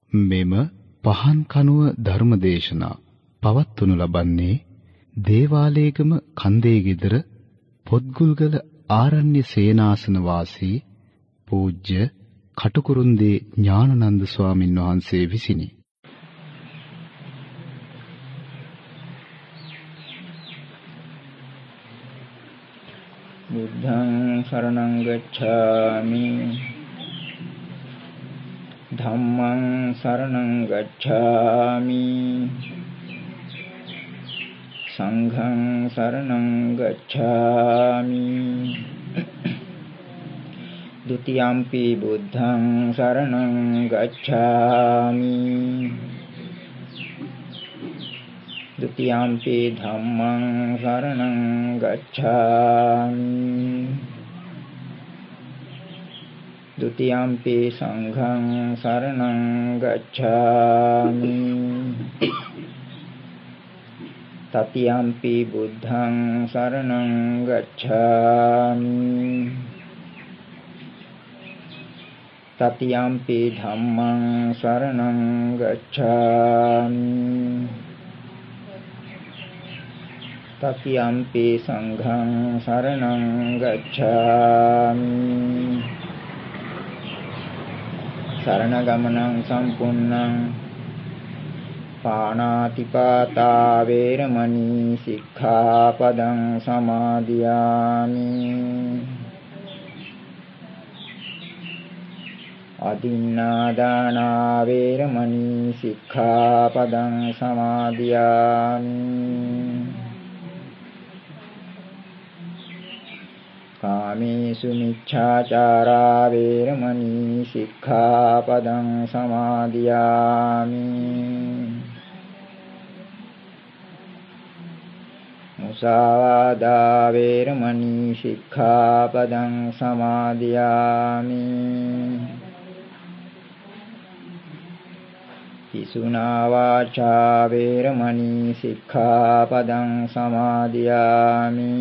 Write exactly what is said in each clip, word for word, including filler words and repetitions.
මෙම පහන් කනුව ධර්මදේශනා පවත්වනු ලබන්නේ දේවාලේගම කන්දේගෙදර පොත්ගුල්ගල ආරණ්‍ය සේනාසන වාසී පූජ්‍ය කටුකුරුන්දී ඥානනන්ද ස්වාමින් වහන්සේ විසිනි. බුද්ධං शरणं गच्छामि ධම්මං शरणं गच्छामि සංඝං शरणं गच्छामि ဒုတိယံ पि බුද්ධං शरणं गच्छामि ဒုတိယံ पि ධම්මං शरणं गच्छामि ဒုတိယံ पि සංඝං शरणं गच्छामि တတိယံ पि බුද්ධං शरणं गच्छामि တတိယံ पि ධම්මං शरणं गच्छामि တတိယံ पि සංඝං शरणं गच्छामि शरण गमनं संपुन्नं पाणातिपाता वेरमणि सिक्खापदं समादियामि अदिन्नादाना वेरमणि सिक्खापदं समादियामि कामेषु मिच्छाचारा वेरमणि सिक्खापदं समादियामि मुसावादा वेरमणि सिक्खापदं समादियामि पिसुना वाचा वेरमणि सिक्खापदं समादियामि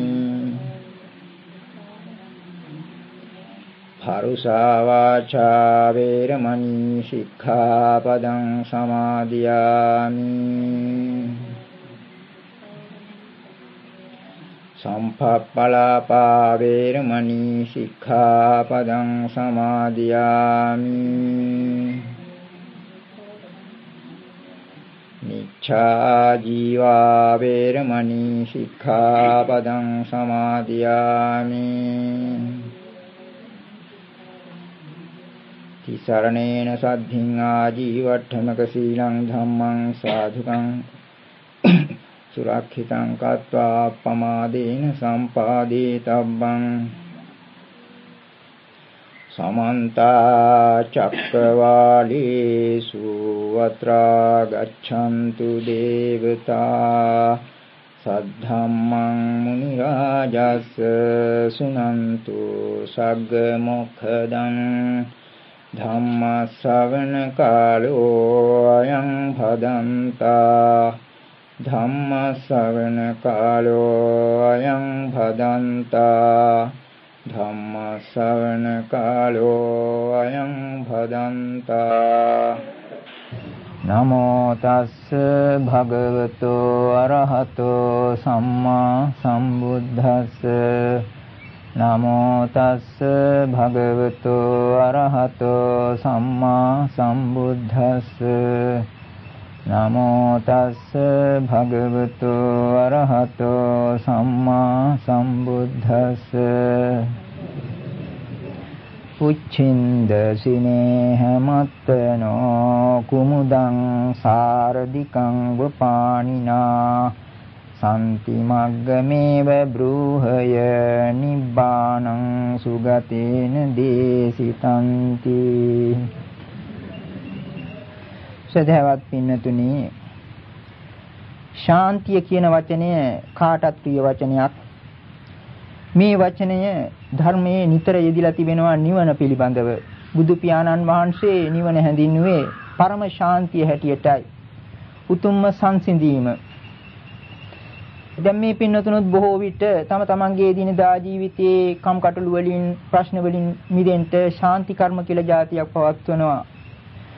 පරුසා වාචා වේරමණී සික්ඛාපදං සමාදියාමි සම්පප්පලාපා වේරමණී සික්ඛාපදං සමාදියාමි මිච්ඡා ජීවා වේරමණී සික්ඛාපදං සමාදියාමි තිසරණේන සද්ධින් ආජීවට්ඨමක සීලං ධම්මං සාධුකං සුරක්ෂිතං කତ୍වා අප්පමාදේන සම්පාදේ තබ්බං සමන්ත චක්කවාලේසු අත්‍රා ගච්ඡන්තු දේවතා සද්ධම්මං මුනි රාජස් සුනන්තු සග්ග මොක්ඛදං ධම්ම ශ්‍රවණ කාලෝ අයං භදන්තා ධම්ම ශ්‍රවණ කාලෝ අයං භදන්තා ධම්ම ශ්‍රවණ කාලෝ අයං භදන්තා නමෝ තස්ස භගවතෝ අරහතෝ සම්මා සම්බුද්දස්ස නමෝ තස්ස භගවතෝ අරහතෝ සම්මා සම්බුද්දස්ස නමෝ තස්ස භගවතෝ අරහතෝ සම්මා සම්බුද්දස්ස උච්චින්ද සිනේහමත්තනෝ කුමුදං සාරදිකං වපානිනා සම්ති මග්ගමේව බ්‍රූහය නිබ්බානං සුගතේන දේසිතන්ති සදහවත් පින්නතුනි ශාන්තිය කියන වචනය කාටත් ප්‍රිය වචනයක් මේ වචනය ධර්මයේ නිතර යෙදিলা තිබෙනවා නිවන පිළිබඳව බුදු පියාණන් වහන්සේ නිවන හැඳින්වුවේ පරම ශාන්තිය හැටියටයි උතුම්ම සංසිඳීම දැන් මේ පින්නතුණුත් බොහෝ විට තම තමන්ගේ දිනදා ජීවිතයේ කම්කටොළු වලින් ප්‍රශ්න වලින් මිදෙන්න ශාන්ති කර්ම කියලා જાතියක් පවත්වනවා.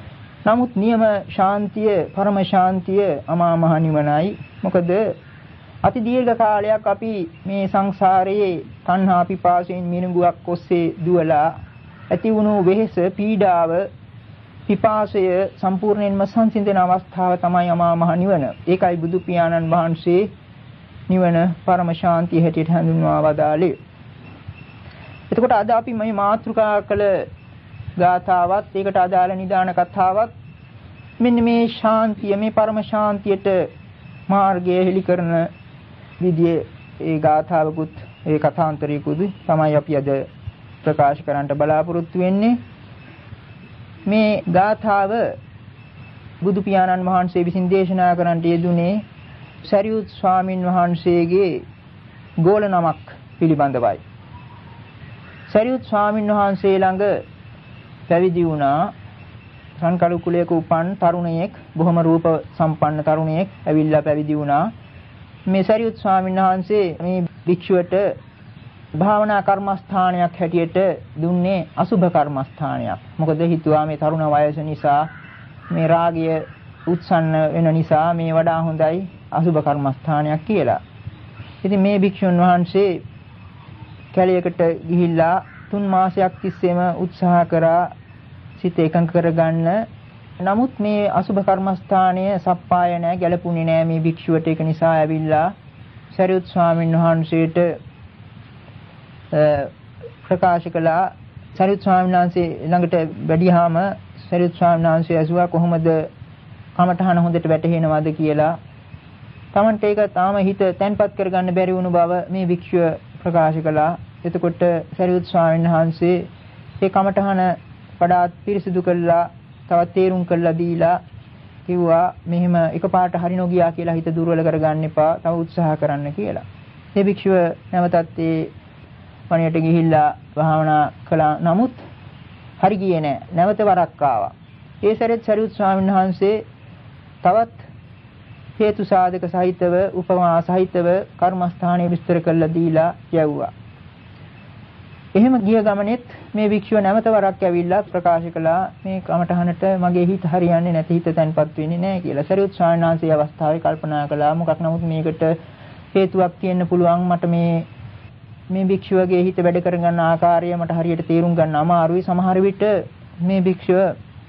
නමුත් නියම ශාන්තිය, පරම ශාන්තිය අමා මහ නිවනයි. මොකද අති දීර්ඝ කාලයක් අපි මේ සංසාරයේ තණ්හා පිපාසයෙන් මිනුගුවක් ඔස්සේ දුවලා ඇති වුණු වෙහෙස, පීඩාව, පිපාසය සම්පූර්ණයෙන්ම සංසිඳන අවස්ථාව තමයි අමා මහ නිවන. ඒකයි බුදු පියාණන් වහන්සේ නිවන පරම ශාන්තිය හැටියට හඳුන්වා වදාළේ. එතකොට අද අපි මේ මාතෘකා කළ ගාථාවත් ඒකට අදාළ නිදාන කතාවත් මෙන්න මේ ශාන්තිය, මේ පරම ශාන්තියට මාර්ගය හෙළි කරන විදිහේ ඒ ගාථාවකුත් ඒ කථාන්තරයකුත් තමයි අපි අද ප්‍රකාශ කරන්නට බලාපොරොත්තු වෙන්නේ. මේ ගාථාව බුදු පියාණන් වහන්සේ විසින් දේශනා කරන්නට යෙදුනේ සරියුත් ස්වාමින් වහන්සේගේ ගෝල නමක් පිළිබඳවයි. සරියුත් ස්වාමින් වහන්සේ ළඟ පැවිදි වුණා රන්කඩු කුලයක උපන් තරුණයෙක්, බොහොම රූප සම්පන්න තරුණයෙක් ඇවිල්ලා පැවිදි වුණා. මේ සරියුත් ස්වාමීන් වහන්සේ මේ භික්ෂුවට භාවනා කර්මස්ථානයක් හැටියට දුන්නේ අසුභ කර්මස්ථානයක්. මොකද හිතුවා මේ තරුණ වයස නිසා, මේ රාගය උත්සන්න වෙන නිසා මේ වඩා හොඳයි අසුභ කර්මස්ථානයක් කියලා. ඉතින් මේ භික්ෂුන් වහන්සේ කැලයකට ගිහිල්ලා තුන් මාසයක් තිස්සේම උත්සාහ කරා සිත එකඟ කරගන්න. නමුත් මේ අසුභ කර්මස්ථානය සප්පාය නැහැ, ගැලපුණේ නැහැ මේ භික්ෂුවට. ඒක නිසා ඇවිල්ලා සරියුත් ස්වාමීන් වහන්සේට ප්‍රකාශ කළා. සරියුත් ස්වාමීන් වහන්සේ ළඟට වැඩිහාම සරියුත් ස්වාමීන් වහන්සේ ඇසුවා කොහොමද කමඨහන හොඳට වැටහෙනවද කියලා. Tamante ඒක තාම හිත තැන්පත් කරගන්න බැරි වුණු බව මේ භික්ෂුව ප්‍රකාශ කළා. එතකොට සරියුත් ස්වාමීන් වහන්සේ ඒ කමඨහන වඩාත් පිරිසිදු කළා, තවත් තේරුම් කළා දීලා කිව්වා මෙහෙම එකපාරට හරි නොගියා කියලා හිත දුර්වල කරගන්න එපා, තව උත්සාහ කරන්න කියලා. මේ භික්ෂුව නැවතත් ඒ වණයට ගිහිල්ලා භාවනා කළා. නමුත් හරි ගියේ නැහැ. නැවත වරක් ආවා. ඒ සැරෙත් සරියුත් ස්වාමීන් වහන්සේ තවත් හේතු සාධක සහිතව, උපමා සහිතව කර්මස්ථානයේ විස්තර කළා දීලා යවුවා. එහෙම ගිය ගමනේත් මේ භික්ෂුව නැවත වරක් ඇවිල්ලා ප්‍රකාශ කළා මේ කමඨහනට මගේ හිත හරියන්නේ නැති, හිත තැන්පත් වෙන්නේ නැහැ කියලා. සරියුත් ස්වාමීන් වහන්සේ අවස්ථාවේ කල්පනා කළා මොකක් නමුත් මේකට හේතුවක් තියෙන්න පුළුවන්. මට මේ මේ භික්ෂුවගේ හිත වැඩ කරගන්න ආකාරය මට හරියට තේරුම් ගන්න අමාරුයි. සමහර විට මේ භික්ෂුව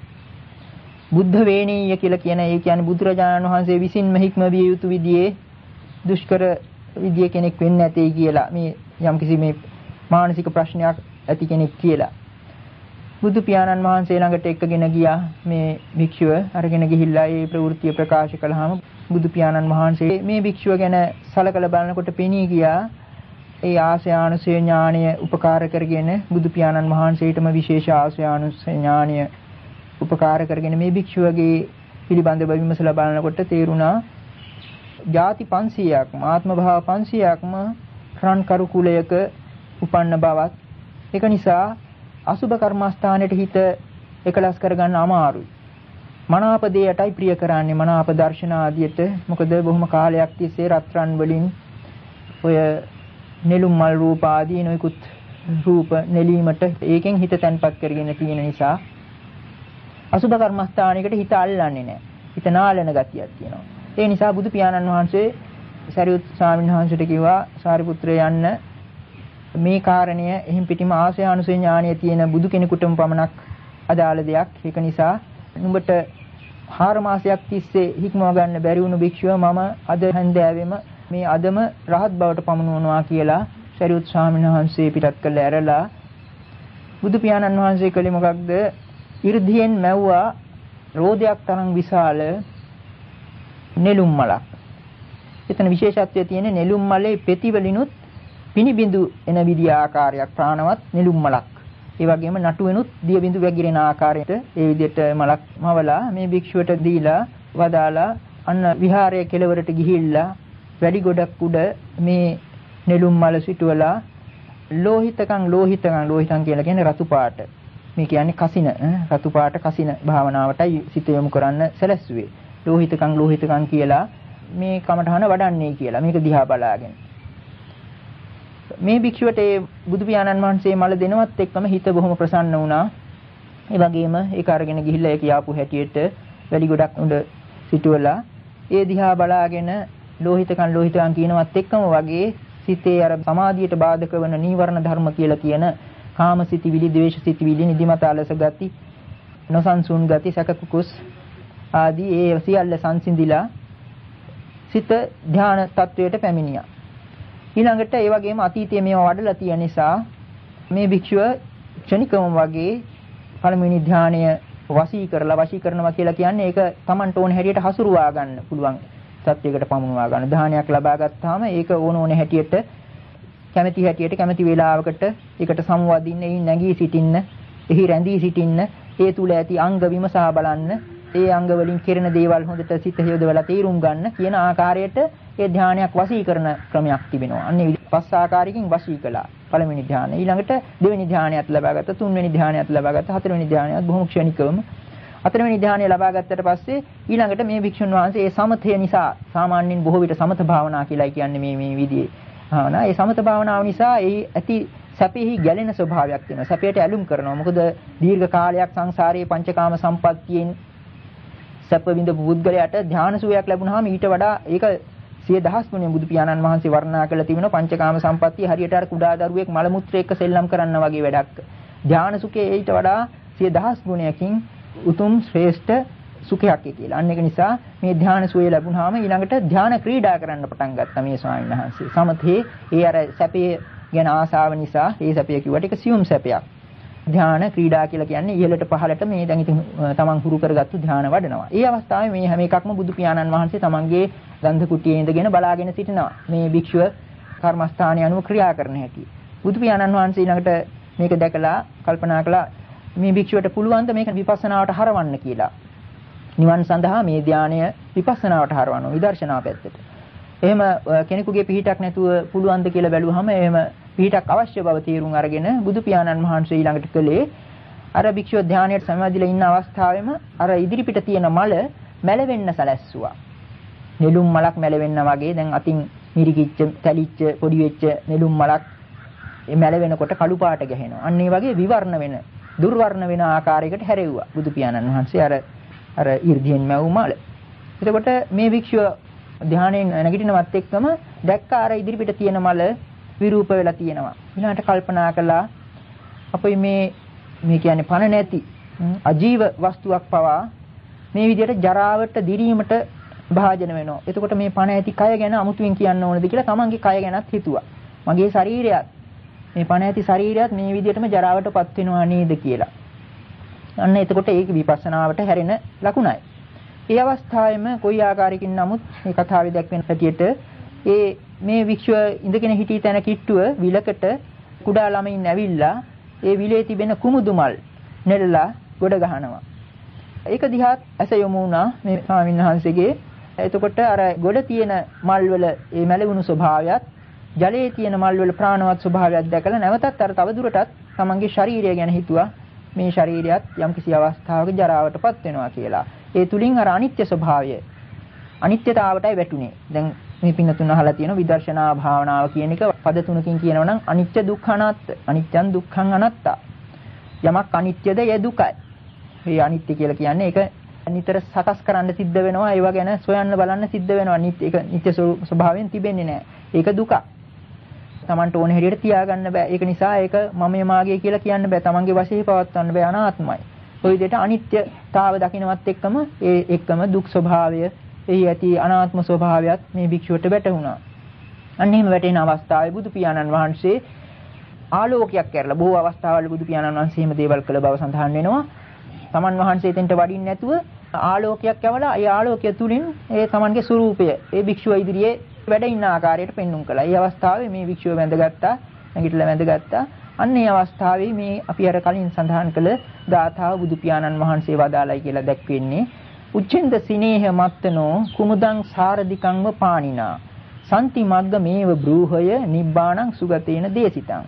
බුද්ධ වේණීය කියලා කියන, ඒ කියන්නේ බුදුරජාණන් වහන්සේ විසින්ම හික්ම විය යුතු විදිහේ දුෂ්කර විදිය කෙනෙක් වෙන්නේ නැtei කියලා මේ යම්කිසි මේ මානසික ප්‍රශ්නයක් ඇති කෙනෙක් කියලා. බුදු පියාණන් වහන්සේ ළඟට එක්කගෙන ගියා මේ භික්ෂුව. අරගෙන ගිහිල්ලා ඒ ප්‍රවෘත්තිය ප්‍රකාශ කළාම බුදු පියාණන් වහන්සේ මේ භික්ෂුව ගැන සලකලා බලනකොට පෙනී ගියා ඒ ආශ්‍රයානුසය ඥානය උපකාර කරගෙන, බුදු පියාණන් වහන්සේටම විශේෂ ආශ්‍රයානුසය ඥානය උපකාර කරගෙන මේ භික්ෂුවගේ පිළිබඳව විමසලා බලනකොට තේරුණා ಜಾති පන්සීයක්ම, ආත්ම භාව පන්සීයක්ම රන් කරු කුලයක උපන්න බවත්, ඒක නිසා අසුභ කර්මස්ථානයේ හිත එකලස් කරගන්න අමාරුයි. මනාප දෙයටයි ප්‍රිය කරන්නේ, මනාප දර්ශන ආදියට. මොකද බොහොම කාලයක් තිස්සේ රත්රන් වලින් ඔය නෙළුම් මල් රූප ආදී නොයිකුත් රූප නෙලීමට ඒකෙන් හිත තැන්පත් කරගෙන තියෙන නිසා අසුභ කර්මස්ථානයකට හිත අල්ලන්නේ නැහැ. හිත නාලන ගතියක් තියෙනවා. ඒ නිසා බුදු පියාණන් වහන්සේ සරියුත් ස්වාමීන් වහන්සේට කිව්වා සාරිපුත්‍රය යන්න මේ කාරණය එහෙන් පිටිම ආශ්‍රයානුසය ඥානය තියෙන බුදු කෙනෙකුටම පමණක් අදාළ දෙයක්. ඒක නිසා නුඹට හාර මාසයක් තිස්සේ හික්මව ගන්න බැරි වුණු භික්ෂුව මම අද හන්දෑවෙම මේ අදම රහත් බවට පමුණුවනවා කියලා සරියුත් ස්වාමීන් වහන්සේ පිටත් කළ ඇරලා බුදු පියාණන් වහන්සේ කලේ මොකක්ද? 이르දියෙන් මැව්වා රෝදයක් තරම් විශාල නෙළුම් මලක්. එතන විශේෂත්වය තියෙන්නේ නෙළුම් මලේ පෙතිවලිනුත් පිනිබිඳු එන විදිය ආකාරයක් ප්‍රාණවත් නෙළුම් මලක්. ඒ වගේම නටු වෙනුත් දිය බිඳු වැగిරෙන ආකාරයට ඒ විදිහට මලක් මවලා මේ භික්ෂුවට දීලා වදාලා අන්න විහාරයේ කෙළවරට ගිහිල්ලා වැඩි ගොඩක් උඩ මේ නෙළුම් මල සිටුවලා ලෝහිතකම් ලෝහිතකම් ලෝහිතම් කියලා කියන්නේ රතු පාට. මේ කියන්නේ කසින රතු පාට කසින භාවනාවටයි සිත යොමු කරන්න සැලැස්සුවේ. ලෝහිතකම් ලෝහිතකම් කියලා මේ කමඨහන වඩන්නේ කියලා මේක දිහා බලාගෙන මේ භික්ෂුවට ඒ බුදු පියාණන් වහන්සේ මල දෙනවත් එක්කම හිත බොහොම ප්‍රසන්න වුණා. ඒ වගේම ඒක අරගෙන ගිහිල්ලා ඒක යාපු හැටියට වැලි ගොඩක් උඩ සිටුවලා ඒ දිහා බලාගෙන ලෝහිතකන් ලෝහිතකන් කියනවත් එක්කම වගේ සිතේ අර සමාධියට බාධක වන නීවරණ ධර්ම කියලා කියන කාමසිතවිලි, ද්වේෂසිතවිලි, නිදිමත අලස ගති, නොසන්සුන් ගති, සැකකුකුස් ආදී ඒ සියල්ල සංසිඳිලා සිත ධාන තත්වයට පැමිණියා. ඊළඟට ඒ වගේම අතීතයේ මේවා වඩලා තියෙන නිසා මේ භික්ෂුව ක්ෂණිකවම වගේ පළමුවෙනි ධානය වශී කරලා වශී කරනවා කියලා කියන්නේ ඒක Tamanට ඕන හැටියට හසුරුවා ගන්න පුළුවන් සත්‍යයකට පමුණවා ගන්න. ධානයක් ලබා ගත්තාම ඒක ඕන ඕන හැටියට කැමැති හැටියට කැමැති වේලාවකට ඒකට සමවදින්න, එහි නැගී සිටින්න, එහි රැඳී සිටින්න, ඒ තුල ඇති අංග විමසා බලන්න, ඒ අංග වලින් කෙරෙන දේවල් හොඳට සිත හේදවලා තේරුම් ගන්න කියන ආකාරයට ඒ ධානයක් වශී කරන ක්‍රමයක් තිබෙනවා. අන්නේ පස් ආකාරයකින් වශී කළා. පළවෙනි ධානය, ඊළඟට දෙවෙනි ධානයත් ලබාගත්තා, තුන්වෙනි ධානයත් ලබාගත්තා, හතරවෙනි ධානයත් බොහොම ක්ෂණිකවම. හතරවෙනි ධානය ලබා ගත්තට පස්සේ ඊළඟට මේ භික්ෂුන් වහන්සේ ඒ සමතය නිසා සාමාන්‍යයෙන් බොහෝ විට සමත භාවනා කියලා කියන්නේ මේ මේ විදිහේ භාවනා. ඒ සමත භාවනාව නිසා ඒ ඇති සැපෙහි ගැලෙන ස්වභාවයක් තියෙනවා. සැපයට ඇලුම් කරනවා. මොකද දීර්ඝ කාලයක් සංසාරයේ පංචකාම සම්පත්තියෙන් සැප විඳපු පුද්ගලයාට ධාන සුවයක් ලැබුණාම ඊට වඩා ඒක සිය දහස් ගුණයක් බුදු පියාණන් වහන්සේ වර්ණනා කළ තිබෙනවා. පංචකාම සම්පත්තිය හරියට අර කුඩා දරුවෙක් මල මුත්‍ර එක්ක සෙල්ලම් කරන්න වගේ වැඩක්. ධාන සුඛේ ඊට වඩා සිය දහස් ගුණයකින් උතුම් ශ්‍රේෂ්ඨ සුඛයක් කියලා. අන්න ඒක නිසා මේ ධාන සුවය ලැබුණාම ඊළඟට ධාන ක්‍රීඩා කරන්න පටන් ගත්තා මේ ස්වාමීන් වහන්සේ. සමතේ ඒ අර සැපේ ගැන ආසාව නිසා ඒ සැපය කිව්වට ඒක සියුම් සැපයක්. ධාන ක්‍රීඩා කියලා කියන්නේ ඉහළට පහළට මේ දැන් ඉතින් තමන් හුරු කරගත්තු ධාන වඩනවා. ඒ අවස්ථාවේ මේ හැම එකක්ම බුදු පියාණන් වහන්සේ තමන්ගේ ගන්ධ කුටියේ ඉඳගෙන බලාගෙන සිටිනවා. මේ භික්ෂුව කර්මස්ථානයේ අනුව ක්‍රියා කරන හැටි. බුදු පියාණන් වහන්සේ ඊළඟට මේක දැකලා කල්පනා කළා මේ භික්ෂුවට පුළුවන් ද මේක විපස්සනාවට හරවන්න කියලා. නිවන් සඳහා මේ ධානය විපස්සනාවට හරවනවා විදර්ශනා පැත්තට. එහෙම කෙනෙකුගේ පිහිටක් නැතුව පුළුවන් ද කියලා බැලුවහම එහෙම පිහිටක් අවශ්‍ය බව තීරුම් අරගෙන බුදු පියාණන් වහන්සේ ඊළඟට කළේ අර භික්ෂුව ධානයට සමාදිලා ඉන්න අවස්ථාවේම අර ඉදිරිපිට තියෙන මල මැලවෙන්න සැලැස්සුවා. නෙළුම් මලක් මැලවෙන්න වගේ දැන් අතින් මිරිකිච්ච, තැලිච්ච, පොඩි වෙච්ච නෙළුම් මලක් මැලවෙනකොට කළු පාට ගැහෙනවා. අන්න ඒ වගේ විවර්ණ වෙන, දුර්වර්ණ වෙන ආකාරයකට හැරෙව්වා බුදු පියාණන් වහන්සේ අර අර 이르දියෙන් මැවු මල. එතකොට මේ භික්ෂුව ධානයෙන් නැගිටිනවත් එක්කම දැක්ක අර ඉදිරිපිට තියෙන මල විරූප වෙලා තියෙනවා. ඊළඟට කල්පනා කළා අපේ මේ මේ කියන්නේ පණ නැති අජීව වස්තුවක් පවා මේ විදිහට ජරාවට දිරීමට භාජන වෙනවා. එතකොට මේ පණ ඇති කය ගැන අමුතුවෙන් කියන්න ඕනද කියලා තමන්ගේ කය ගැනත් හිතුවා. මගේ ශරීරයත් මේ පණ ඇති ශරීරයත් මේ විදිහටම ජරාවටපත් වෙනවා නේද කියලා. අන්න එතකොට ඒක විපස්සනාවට හැරෙන ලකුණයි. ඒ අවස්ථාවේම කොයි ආකාරයකින් නමුත් මේ කතාවේ දැක්වෙන හැටියට ඒ මේ වික්ෂුව ඉඳගෙන හිටී තැන කිට්ටුව විලකට කුඩා ළමයින් ඇවිල්ලා ඒ විලේ තිබෙන කුමුදු මල් නෙළලා ගොඩ ගහනවා. ඒක දිහාත් ඇස යොමු වුණා මේ ස්වාමීන් වහන්සේගේ. එතකොට අර ගොඩ තියෙන මල් වල ඒ මැලවුණු ස්වභාවයත් ජලයේ තියෙන මල් වල ප්‍රාණවත් ස්වභාවයත් දැකලා නැවතත් අර තවදුරටත් තමන්ගේ ශරීරය ගැන හිතුවා. මේ ශරීරයත් යම්කිසි අවස්ථාවක ජරාවටපත් වෙනවා කියලා. ඒ තුලින් අර අනිත්‍ය ස්වභාවය අනිත්‍යතාවටයි වැටුනේ. දැන් මේ පින්නතුන් අහලා තියෙන විදර්ශනා භාවනාව කියන එක පද තුනකින් කියනවා නම් අනිත්‍ය දුක්ඛ අනාත්ත. අනිත්‍යං දුක්ඛං අනාත්තා. යමක් අනිත්‍යද ඒ දුකයි. මේ අනිත්‍ය කියලා කියන්නේ ඒක නිතර සකස් කරන්න සිද්ධ වෙනවා. ඒවා ගැන සොයන්න බලන්න සිද්ධ වෙනවා. නිත්‍ය ඒක නිත්‍ය ස්වභාවයෙන් තිබෙන්නේ නැහැ. ඒක දුක. Tamanට ඕන හැටියට තියාගන්න බෑ. ඒක නිසා ඒක මමයේ මාගේ කියලා කියන්න බෑ. Tamanගේ වශයෙන් පවත්වන්න බෑ. අනාත්මයි. ඔය විදිහට අනිත්‍යතාව දකින්නවත් එක්කම ඒ එක්කම දුක් ස්වභාවය, එහි ඇති අනාත්ම ස්වභාවයත් මේ භික්ෂුවට වැටහුණා. අන්න එහෙම වැටෙන අවස්ථාවේ බුදු පියාණන් වහන්සේ ආලෝකයක් කරලා බොහෝ අවස්ථාවල බුදු පියාණන් වහන්සේ එහෙම දේවල් කළ බව සඳහන් වෙනවා. තමන් වහන්සේ එතෙන්ට වඩින්න නැතුව ආලෝකයක් යවලා ඒ ආලෝකය තුලින් ඒ තමන්ගේ ස්වરૂපය ඒ භික්ෂුව ඉදිරියේ වැඩ ඉන්න ආකාරයට පෙන්눔 කළා. ඒ අවස්ථාවේ මේ භික්ෂුව වැඳගත්තා, නැගිටලා වැඳගත්තා. අන්න ඒ අවස්ථාවේ මේ අපි අර කලින් සඳහන් කළ ගාථාව බුදු පියාණන් වහන්සේ වදාළයි කියලා දැක්වෙන්නේ උච්චෙන්ද සිනේහ මත්තනෝ කුමුදං සාරධිකංව පාණිනා සම්ති මග්ග මේව බ්‍රූහය නිබ්බාණං සුගතේන දේසිතං.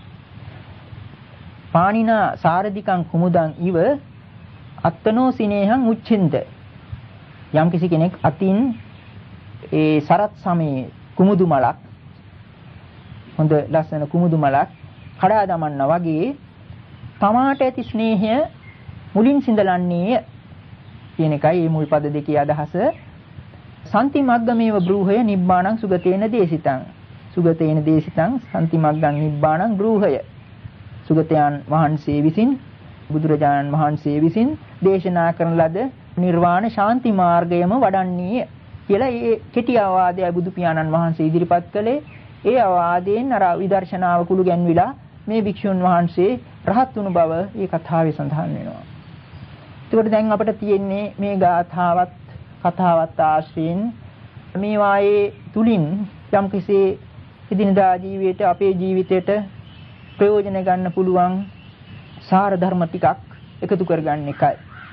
පාණිනා සාරධිකං කුමුදං ඉව අත්තනෝ සිනේහං උච්චෙන්ද. යම්කිසි කෙනෙක් අතින් ඒ සරත් සමයේ කුමුදු මලක්, හොඳ ලස්සන කුමුදු මලක් කඩා දමන්න වගේ තමාට ඇති ස්නේහය මුලින් සිඳලන්නේ කියන එකයි මේ මුල් පද දෙකේ අදහස. සම්ති මග්ගමේව බ්‍රූහය නිබ්බාණං සුගතේන දේශිතං. සුගතේන දේශිතං සම්ති මග්ගං නිබ්බාණං බ්‍රූහය. සුගතයන් වහන්සේ විසින් බුදුරජාණන් වහන්සේ විසින් දේශනා කරන ලද නිර්වාණ ශාන්ති මාර්ගයම වඩන්නේ කියලා ඒ කෙටි අවවාදයයි බුදු පියාණන් වහන්සේ ඉදිරිපත් කළේ. ඒ අවවාදයෙන් අර විදර්ශනාව කුළු ගැන්විලා මේ භික්ෂුන් වහන්සේ රහත් වුණු බව මේ කතාවේ සඳහන් වෙනවා. ඒකට දැන් අපිට තියෙන්නේ මේ ගාථාවත් කතාවත් ආශ්‍රයෙන් මේ වායේ තුලින් යම් කිසි ඉදිනදා ජීවිතයට අපේ ජීවිතයට ප්‍රයෝජන ගන්න පුළුවන් සාර ධර්ම ටිකක් එකතු කරගන්න එකයි.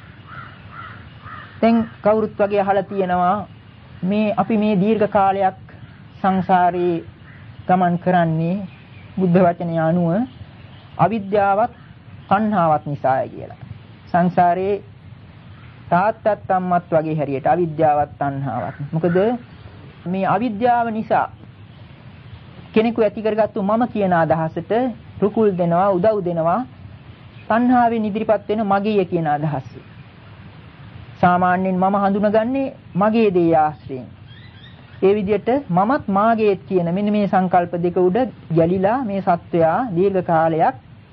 දැන් කවුරුත් වගේ අහලා තියෙනවා මේ අපි මේ දීර්ඝ කාලයක් සංසාරේ ගමන් කරන්නේ බුද්ධ වචනය අනුව අවිද්‍යාවත් තණ්හාවත් නිසායි කියලා. සංසාරේ තාත්තත් අම්මත් වගේ හැරියට අවිද්‍යාවත් තණ්හාවත්. මොකද මේ අවිද්‍යාව නිසා කෙනෙකු ඇති කරගත්තු මම කියන අදහසට රුකුල් දෙනවා උදව් දෙනවා තණ්හාවෙන් ඉදිරිපත් වෙන මගේය කියන අදහස. සාමාන්‍යයෙන් මම හඳුනගන්නේ මගේ දේ ආශ්‍රයෙන්. ඒ විදිහට මමත් මාගේත් කියන මෙන්න මේ සංකල්ප දෙක උඩ ගැලිලා මේ සත්වයා දීර්ඝ කාලයක්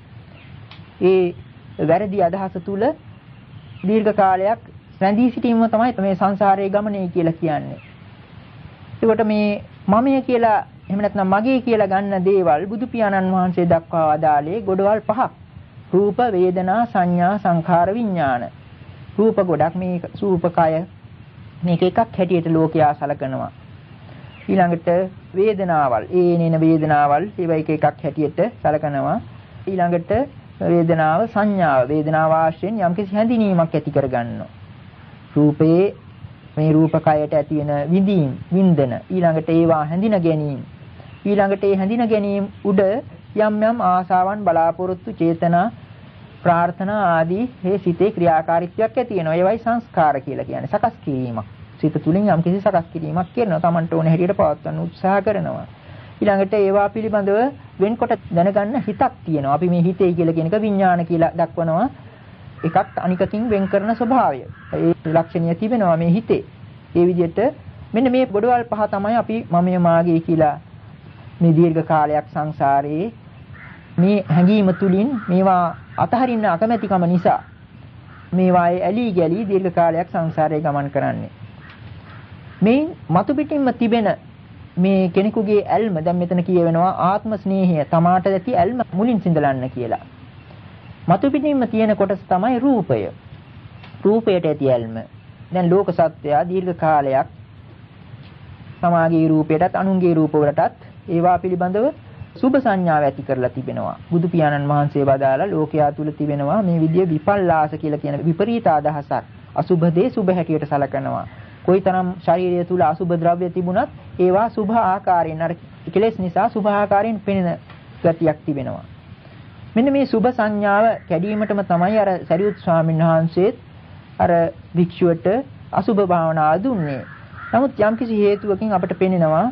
ඒ වැරදි අදහස තුල දීර්ඝ කාලයක් රැඳී සිටීම තමයි මේ සංසාරයේ ගමනේ කියලා කියන්නේ. ඒකට මේ මමය කියලා එහෙම නැත්නම් මගේ කියලා ගන්න දේවල් බුදු පියාණන් වහන්සේ දක්වා වදාළේ ගොඩවල් පහක්. රූප, වේදනා, සංඥා, සංඛාර, විඥාන. රූප ගොඩක් මේ රූපකය මේක එකක් හැටියට ලෝකයා සලකනවා. ඊළඟට වේදනාවල්, ඒනේන වේදනාවල් ඒවා එක එකක් හැටියට සලකනවා. ඊළඟට වේදනාව සංඥාව, වේදනාව ආශ්‍රයෙන් යම්කිසි හැඳිනීමක් ඇති කරගන්නවා. රූපේ මේ රූපකයට ඇති වෙන විඳීම්, වින්දන, ඊළඟට ඒවා හැඳින ගැනීම, ඊළඟට ඒ හැඳින ගැනීම උඩ යම් යම් ආසාවන්, බලාපොරොත්තු, චේතනා, ප්‍රාර්ථනා ආදී මේ සිතේ ක්‍රියාකාරීත්වයක් ඇති වෙනවා. ඒවයි සංස්කාර කියලා කියන්නේ. සකස් කිරීමක්. සිත තුලින් යම් කිසි සකස් කිරීමක් කරනවා. Tamanට ඕන හැටියට පවත්වන්න උත්සාහ කරනවා. ඊළඟට ඒවා පිළිබඳව වෙන්කොට දැනගන්න හිතක් තියෙනවා. අපි මේ හිතේ කියලා කියන එක විඥාන කියලා දක්වනවා. එකක් අනිකකින් වෙන් කරන ස්වභාවය. ඒ ලක්ෂණය තිබෙනවා මේ හිතේ. ඒ විදිහට මෙන්න මේ ගොඩවල් පහ තමයි අපි මමයේ මාගේ කියලා මේ දීර්ඝ කාලයක් සංසාරේ මේ හැඟීම තුලින් මේවා අතහරින්න අකමැතිකම නිසා මේවායේ ඇලී ගැලී දීර්ඝ කාලයක් සංසාරේ ගමන් කරන්නේ. මේ මතු පිටින්ම තිබෙන මේ කෙනෙකුගේ ඇල්ම දැන් මෙතන කියවෙනවා ආත්ම ස්නේහය තමාට ඇති ඇල්ම මුලින් සිඳලන්න කියලා. මතු පිටින්ම තියෙන කොටස තමයි රූපය. රූපයට ඇති ඇල්ම. දැන් ලෝක සත්‍යය දීර්ඝ කාලයක් තමාගේ රූපයටත් අනුන්ගේ රූපවලටත් ඒවා පිළිබඳව සුභ සංඥාව ඇති කරලා තිබෙනවා. බුදු පියාණන් වහන්සේ වදාලා ලෝකයා තුල තිබෙනවා මේ විදිය විපල්ලාස කියලා කියන විපරීත අදහසක්. අසුභ දේ සුභ හැටියට සලකනවා. කොයිතරම් ශරීරය තුල අසුභ ද්‍රව්‍ය තිබුණත් ඒවා සුභ ආකාරයෙන් අර කෙලෙස් නිසා සුභ ආකාරයෙන් පෙනෙන ගතියක් තිබෙනවා. මෙන්න මේ සුභ සංඥාව කැඩීමටම තමයි අර සරියුත් ස්වාමීන් වහන්සේත් අර භික්ෂුවට අසුභ භාවනාව දුන්නේ. නමුත් යම්කිසි හේතුවකින් අපට පෙනෙනවා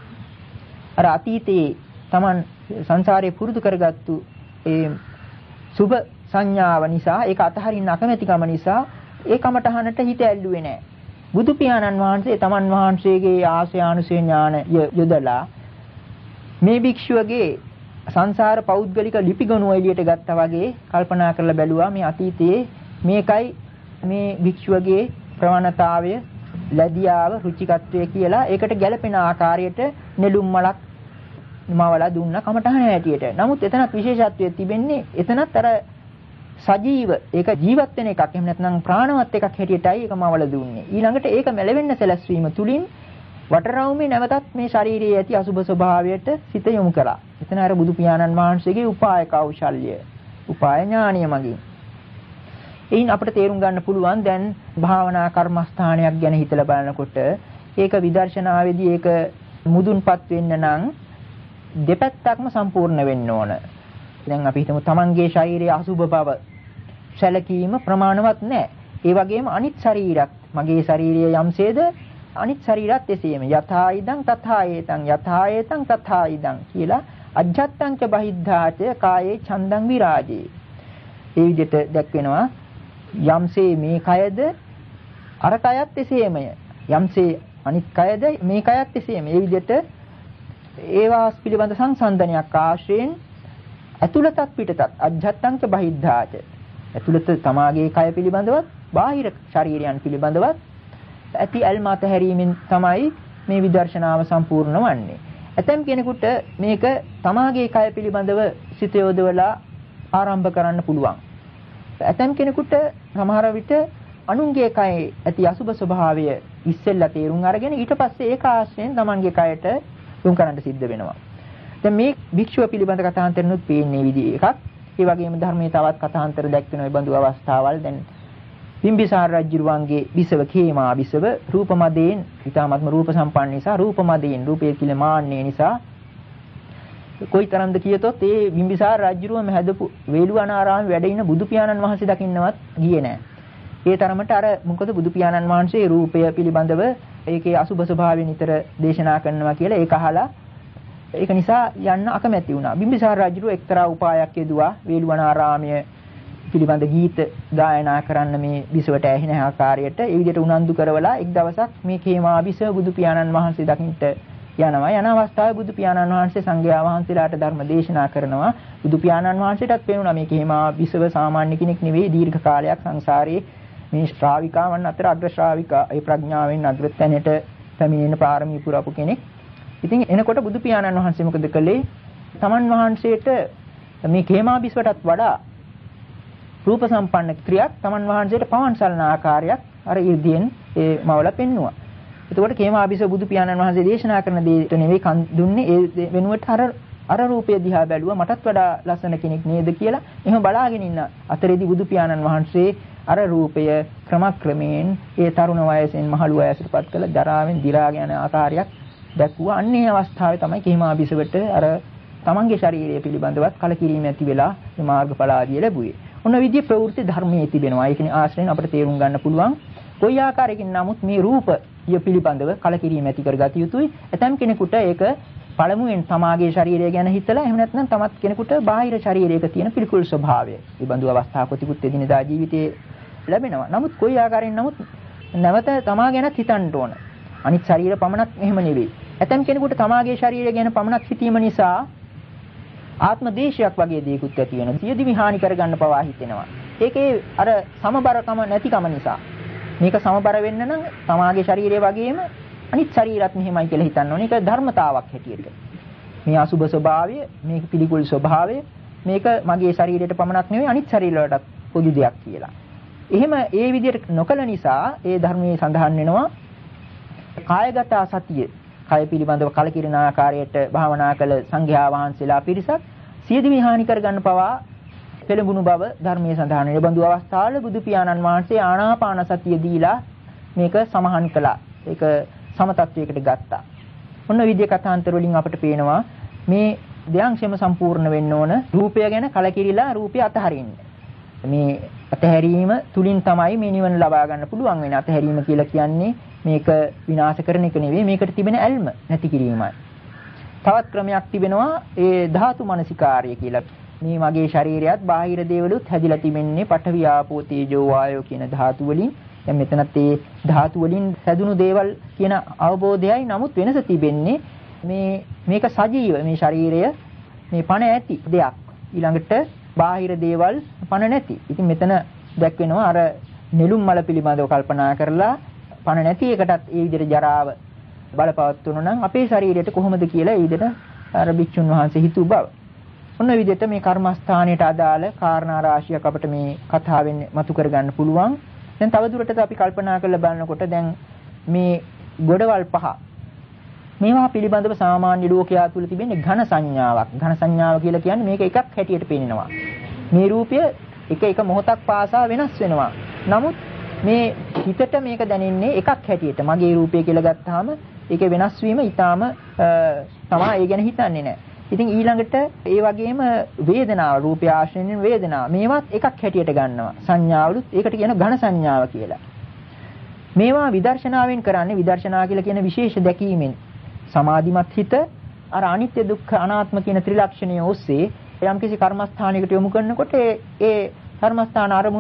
අර අතීතයේ Taman සංසාරේ පුරුදු කරගත්තු ඒ සුභ සංඥාව නිසා ඒක අතහරින්න අකමැතිකම නිසා ඒ කමටහනට හිත ඇල්ලුවේ නැහැ. බුදු පියාණන් වහන්සේ Taman වහන්සේගේ ආශ්‍රයානුසය ඥාන යොදලා මේ භික්ෂුවගේ සංසාර පෞද්ගලික ලිපිගණුව එළියට ගත්තා වගේ කල්පනා කරලා බැලුවා මේ අතීතයේ මේකයි මේ භික්ෂුවගේ ප්‍රවණතාවය, ලැබියාව, රුචිකත්වය කියලා ඒකට ගැළපෙන ආකාරයට නෙළුම් මලක් මවලා දුන්න කමටහන හැටියට. නමුත් එතනත් විශේෂත්වයක් තිබෙන්නේ එතනත් අර සජීව ඒක ජීවත් වෙන එකක්. එහෙම නැත්නම් ප්‍රාණවත් එකක් හැටියටයි ඒක මවලා දුන්නේ. ඊළඟට ඒක මැලෙවෙන්න සැලැස්වීම තුලින් වටරවුමේ නැවතත් මේ ශාරීරියේ ඇති අසුභ ස්වභාවයට සිත යොමු කළා. එතන අර බුදු පියාණන් වහන්සේගේ උපාය කෞශල්‍ය, උපාය ඥානිය මගින්. එයින් අපිට තේරුම් ගන්න පුළුවන් දැන් භාවනා කර්මස්ථානයක් ගැන හිතලා බලනකොට ඒක විදර්ශනාවේදී ඒක මුදුන්පත් වෙන්න නම් දෙපැත්තක්ම සම්පූර්ණ වෙන්න ඕන. දැන් අපි හිතමු තමන්ගේ ශරීරයේ අසුභ බව සැලකීම ප්‍රමාණවත් නැහැ. ඒ වගේම අනිත් ශරීරත් මගේ ශරීරය යම්සේද අනිත් ශරීරත් එසේම යථා ඉදං තථා ඒතං යථා ඒතං තථා ඉදං කියලා අජ්ජත්තං ච බහිද්ධාච කායේ ඡන්දං විරාජේ. ඒ විදිහට දැක්වෙනවා යම්සේ මේ කයද අර කයත් එසේමය. යම්සේ අනිත් කයද මේ කයත් එසේම. මේ විදිහට ඒවා පිළිබඳ සංසන්දනයක් ආශ්‍රයෙන් ඇතුළතත් පිටතත් අජ්ජත්තංච බහිද්ධාච. ඇතුළත තමාගේ කය පිළිබඳවත් බාහිර ශරීරයන් පිළිබඳවත් ඇති ඇල්ම අතහැරීමෙන් තමයි මේ විදර්ශනාව සම්පූර්ණ වන්නේ. ඇතම් කෙනෙකුට මේක තමාගේ කය පිළිබඳව සිත යොදවලා ආරම්භ කරන්න පුළුවන්. ඇතම් කෙනෙකුට සමහර විට අනුන්ගේ කයේ ඇති අසුබ ස්වභාවය ඉස්සෙල්ලා තේරුම් අරගෙන ඊට පස්සේ ඒක ආශ්‍රයෙන් තමන්ගේ කයට යොමු කරන්න සිද්ධ වෙනවා. දැන් මේ භික්ෂුව පිළිබඳ කථාන්තරනුත් පේන්නේ විදිහ එකක්. ඒ වගේම ධර්මයේ තවත් කථාන්තර දැක්වෙන මේ බඳු අවස්ථාවල් දැන් බිම්බිසාර රජුරුවන්ගේ බිසව කේමා බිසව රූපමදයෙන් ඊටාත්ම රූප සම්පන්න නිසා රූපමදයෙන් රූපයේ කිල මාන්නේ නිසා කොයිතරම්ද කියතොත් ඒ බිම්බිසාර රජුරුවම හැදපු වේළුවනාරාමේ වැඩ ඉන්න බුදු පියාණන් වහන්සේ දකින්නවත් ගියේ නැහැ. ඒ තරමට අර මොකද බුදු පියාණන් වහන්සේ රූපය පිළිබඳව ඒකේ අසුබ ස්වභාවය නිතර දේශනා කරනවා කියලා ඒක අහලා ඒක නිසා යන්න අකමැති වුණා. බිම්බිසාර රජුරුව එක්තරා උපායක් යෙදුවා වේළුවනාරාමයේ පිළිබඳ ගීත ගායනා කරන්න මේ බිසවට ඇහෙන ආකාරයට ඒ විදිහට උනන්දු කරවලා එක් දවසක් මේ කේමා බිසව බුදු පියාණන් වහන්සේ දකින්නට යනවා. යන අවස්ථාවේ බුදු පියාණන් වහන්සේ සංඝයා වහන්සේලාට ධර්ම දේශනා කරනවා. බුදු පියාණන් වහන්සේටත් පේනවා මේ කේමා බිසව සාමාන්‍ය කෙනෙක් නෙවෙයි, දීර්ඝ කාලයක් සංසාරයේ මේ ශ්‍රාවිකාවන් අතර අග්‍ර ශ්‍රාවිකා ඒ ප්‍රඥාවෙන් අග්‍රතැනට පැමිණෙන පාරමී පුරපු කෙනෙක්. ඉතින් එනකොට බුදු පියාණන් වහන්සේ මොකද කළේ? තමන් වහන්සේට මේ කේමා බිසවටත් වඩා රූප සම්පන්න ක්‍රියාවක් තමන් වහන්සේට පවන් සලන ආකාරයක් අර ඉර්ධියෙන් ඒ මවල පෙන්නවා. එතකොට කේමා බිසව බුදු පියාණන් වහන්සේ දේශනා කරන දේට නෙවෙයි කන් දුන්නේ ඒ වෙනුවට අර අර රූපය දිහා බැලුවා මටත් වඩා ලස්සන කෙනෙක් නේද කියලා. එහෙම බලාගෙන ඉන්න අතරේදී බුදු පියාණන් වහන්සේ අර රූපය ක්‍රමක්‍රමයෙන් ඒ තරුණ වයසෙන් මහලු වයසටපත් කළ ජරාවෙන් දි รา ගෙන යන ආකාරයක් දැක්වුවා. අන්නේ අවස්ථාවේ තමයි කේමා බිසවට අර තමන්ගේ ශරීරය පිළිබඳවත් කලකිරීම ඇති වෙලා මේ මාර්ගඵල ආදිය ලැබුවේ. ඔන්න විදිහේ ප්‍රවෘත්ති ධර්මයේ තිබෙනවා. ඒ කියන්නේ ආශ්‍රයෙන් අපිට තේරුම් ගන්න පුළුවන් කොයි ආකාරයකින් නමුත් මේ රූපය පිළිබඳව කලකිරීම ඇති කරගත යුතුයි. ඇතම් කෙනෙකුට ඒක පළමුවෙන් තමාගේ ශරීරය ගැන හිතලා එහෙම නැත්නම් තමත් කෙනෙකුට බාහිර ශරීරයක තියෙන පිළිකුල් ස්වභාවය. මේ බඳු අවස්ථා කොතිකුත් එදිනදා ජීවිතයේ ලැබෙනවා. නමුත් කොයි ආකාරයෙන් නමුත් නැවත තමා ගැනත් හිතන්න ඕන. අනිත් ශරීර පමණක් එහෙම නෙවෙයි. ඇතම් කෙනෙකුට තමාගේ ශරීරය ගැන පමණක් හිතීම නිසා ආත්ම දේශයක් වගේ දේකුත් ඇති වෙනවා. සියදිවි හානි කරගන්න පවා හිතෙනවා. ඒකේ අර සමබරකම නැතිකම නිසා. මේක සමබර වෙන්න නම් තමාගේ ශරීරය වගේම අනිත් ශරීරත් මෙහෙමයි කියලා හිතන්න ඕනේ. ඒක ධර්මතාවක් හැටියට. මේ අසුබ ස්වභාවය, මේක පිළිකුල් ස්වභාවය, මේක මගේ ශරීරයට පමණක් නෙවෙයි අනිත් ශරීරවලටත් පොදු දෙයක් කියලා. එහෙම ඒ විදිහට නොකළ නිසා ඒ ධර්මයේ සඳහන් වෙනවා කායගත සතිය කය පිළිබඳව කලකිරෙන ආකාරයට භාවනා කළ සංඝයා වහන්සේලා පිරිසක් සියදිවි හානි කරගන්න පවා පෙළඹුණු බව ධර්මයේ සඳහන් වෙන බඳු අවස්ථාවල බුදු පියාණන් වහන්සේ ආනාපාන සතිය දීලා මේක සමහන් කළා. ඒක සමතත්වයකට ගත්තා. ඔන්න විද්‍ය කථාන්තර වලින් අපට පේනවා මේ දෙයන්ෂම සම්පූර්ණ වෙන්න ඕන රූපය ගැන කලකිරිලා රූපය අතහරින්න. මේ අතහැරීම තුලින් තමයි මේ නිවන ලබා ගන්න පුළුවන් වෙන්නේ. අතහැරීම කියලා කියන්නේ මේක විනාශ කරන එක නෙවෙයි, මේකට තිබෙන ඇල්ම නැති කිරීමයි. තවත් ක්‍රමයක් තිබෙනවා ඒ ධාතු මනසිකාර්ය කියලා. මේ මගේ ශරීරයත් බාහිර දේවලුත් හැදිලා තිබෙන්නේ පඨවි ආපෝ තේජෝ වායෝ කියන ධාතු වලින්. දැන් මෙතනත් ඒ ධාතු වලින් හැදුණු දේවල් කියන අවබෝධයයි. නමුත් වෙනස තිබෙන්නේ මේ මේක සජීව මේ ශරීරය මේ පණ ඇති දෙයක්. ඊළඟට බාහිර දේවල් පණ නැති. ඉතින් මෙතන දැක්වෙනවා අර නෙළුම් මල පිළිබඳව කල්පනා කරලා පණ නැති එකටත් ඒ විදිහට ජරාව බලපවත්වන නම් අපේ ශරීරයට කොහොමද කියලා ඒ විදිහට අර භික්ෂුන් වහන්සේ හිතුව බව. ඔන්න විදිහට මේ කර්මස්ථානයට අදාළ කාරණා රාශියක් අපිට මේ කතාවෙන් මතු කරගන්න පුළුවන්. දැන් තවදුරටත් අපි කල්පනා කරලා බලනකොට දැන් මේ ගොඩවල් පහ මේවා පිළිබඳව සාමාන්‍ය ලෝකයා තුල තිබෙන ඝන සංඥාවක්. ඝන සංඥාව කියලා කියන්නේ මේක එකක් හැටියට පේනවා. මේ රූපය එක එක මොහොතක් පාසා වෙනස් වෙනවා. නමුත් මේ හිතට මේක දැනෙන්නේ එකක් හැටියට. මගේ රූපය කියලා ගත්තාම ඒකේ වෙනස් වීම ඊටාම තමයි ඒ ගැන හිතන්නේ නැහැ. ඉතින් ඊළඟට ඒ වගේම වේදනාව රූපය ආශ්‍රයෙන් වේදනාව මේවත් එකක් හැටියට ගන්නවා. සංඥාවලුත් ඒකට කියන ඝන සංඥාව කියලා. මේවා විදර්ශනාවෙන් කරන්නේ විදර්ශනා කියලා කියන විශේෂ දැකීමෙන් සමාධිමත් හිත අර අනිත්‍ය දුක්ඛ අනාත්ම කියන ත්‍රිලක්ෂණය ඔස්සේ යම්කිසි කර්මස්ථානයකට යොමු කරනකොට ඒ කර්මස්ථාන අරමුණ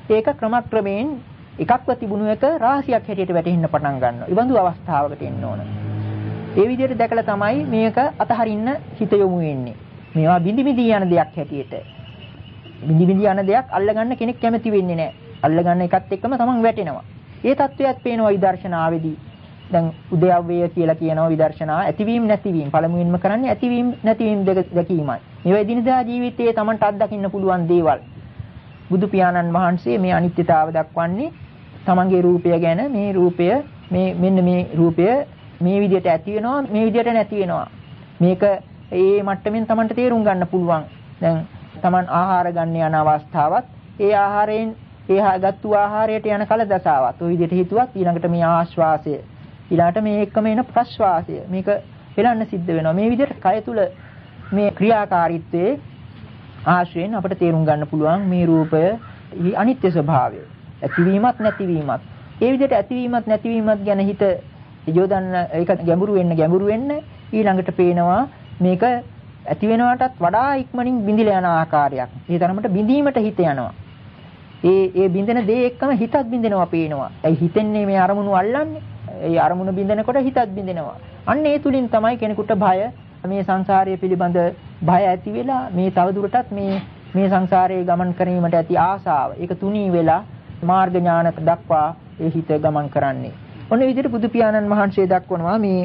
ඒක ක්‍රමක්‍රමයෙන් එකක්ව තිබුණු එක රාශියක් හැටියට වැටෙන්න පටන් ගන්නවා. ඒ බඳු අවස්ථාවකට එන්න ඕන. ඒ විදිහට දැකලා තමයි මේක අතහරින්න හිත යොමු වෙන්නේ. මේවා බිඳි බිඳි යන දෙයක් හැටියට. බිඳි බිඳි යන දෙයක් අල්ලගන්න කෙනෙක් කැමති වෙන්නේ නැහැ. අල්ලගන්න එකත් එක්කම තමන් වැටෙනවා. ඒ தත්වයක් පේනවා විදර්ශනාවේදී. දැන් උද්‍යව්‍ය කියලා කියනවා විදර්ශනා ඇතිවීම නැතිවීම. පළමුවෙන්ම කරන්නේ ඇතිවීම නැතිවීම දෙක දැකීමයි. මේවා එදිනදා ජීවිතයේ තමන්ට අත්දකින්න පුළුවන් දේවල්. බුදු පියාණන් වහන්සේ මේ අනිත්‍යතාව දක්වන්නේ තමන්ගේ රූපය ගැන. මේ රූපය මේ මෙන්න මේ රූපය මේ විදිහට ඇති වෙනවා මේ විදිහට නැති වෙනවා. මේක ඒ මට්ටමින් තමන්ට තේරුම් ගන්න පුළුවන්. දැන් තමන් ආහාර ගන්න යන අවස්ථාවත් ඒ ආහාරයෙන් ඒ ගත්තු ආහාරයට යන කල දසාවත් ඔය විදිහට හිතුවත් ඊළඟට මේ ආශ්වාසය ඊළඟට මේ එක්කම එන ප්‍රශ්වාසය මේක හෙලන්න සිද්ධ වෙනවා. මේ විදිහට කය තුල මේ ක්‍රියාකාරීත්වයේ ආශ්‍රයෙන් අපිට තේරුම් ගන්න පුළුවන් මේ රූපය අනිත්‍ය ස්වභාවය. ඇතිවීමත් නැතිවීමත්. ඒ විදිහට ඇතිවීමත් නැතිවීමත් ගැන හිත යොදන්න ඒක ගැඹුරු වෙන්න ගැඹුරු වෙන්න ඊළඟට පේනවා මේක ඇති වෙනවටත් වඩා ඉක්මනින් බිඳිලා යන ආකාරයක්. ඒ තරමට බිඳීමට හිත යනවා. ඒ ඒ බින්දෙන දේ එක්කම හිතත් බින්දෙනවා පේනවා. ඒ හිතෙන්නේ මේ අරමුණු අල්ලන්නේ. ඒ අරමුණු බින්දෙනකොට හිතත් බින්දෙනවා. අන්න ඒ තුලින් තමයි කෙනෙකුට භය මේ සංසාරය පිළිබඳ භය ඇති වෙලා මේ තවදුරටත් මේ මේ සංසාරයේ ගමන් කිරීමට ඇති ආසාව ඒක තුනී වෙලා මාර්ග ඥානක දක්වා ඒ හිත ගමන් කරන්නේ. ඔන්න විදිහට බුදු පියාණන් වහන්සේ දක්වනවා මේ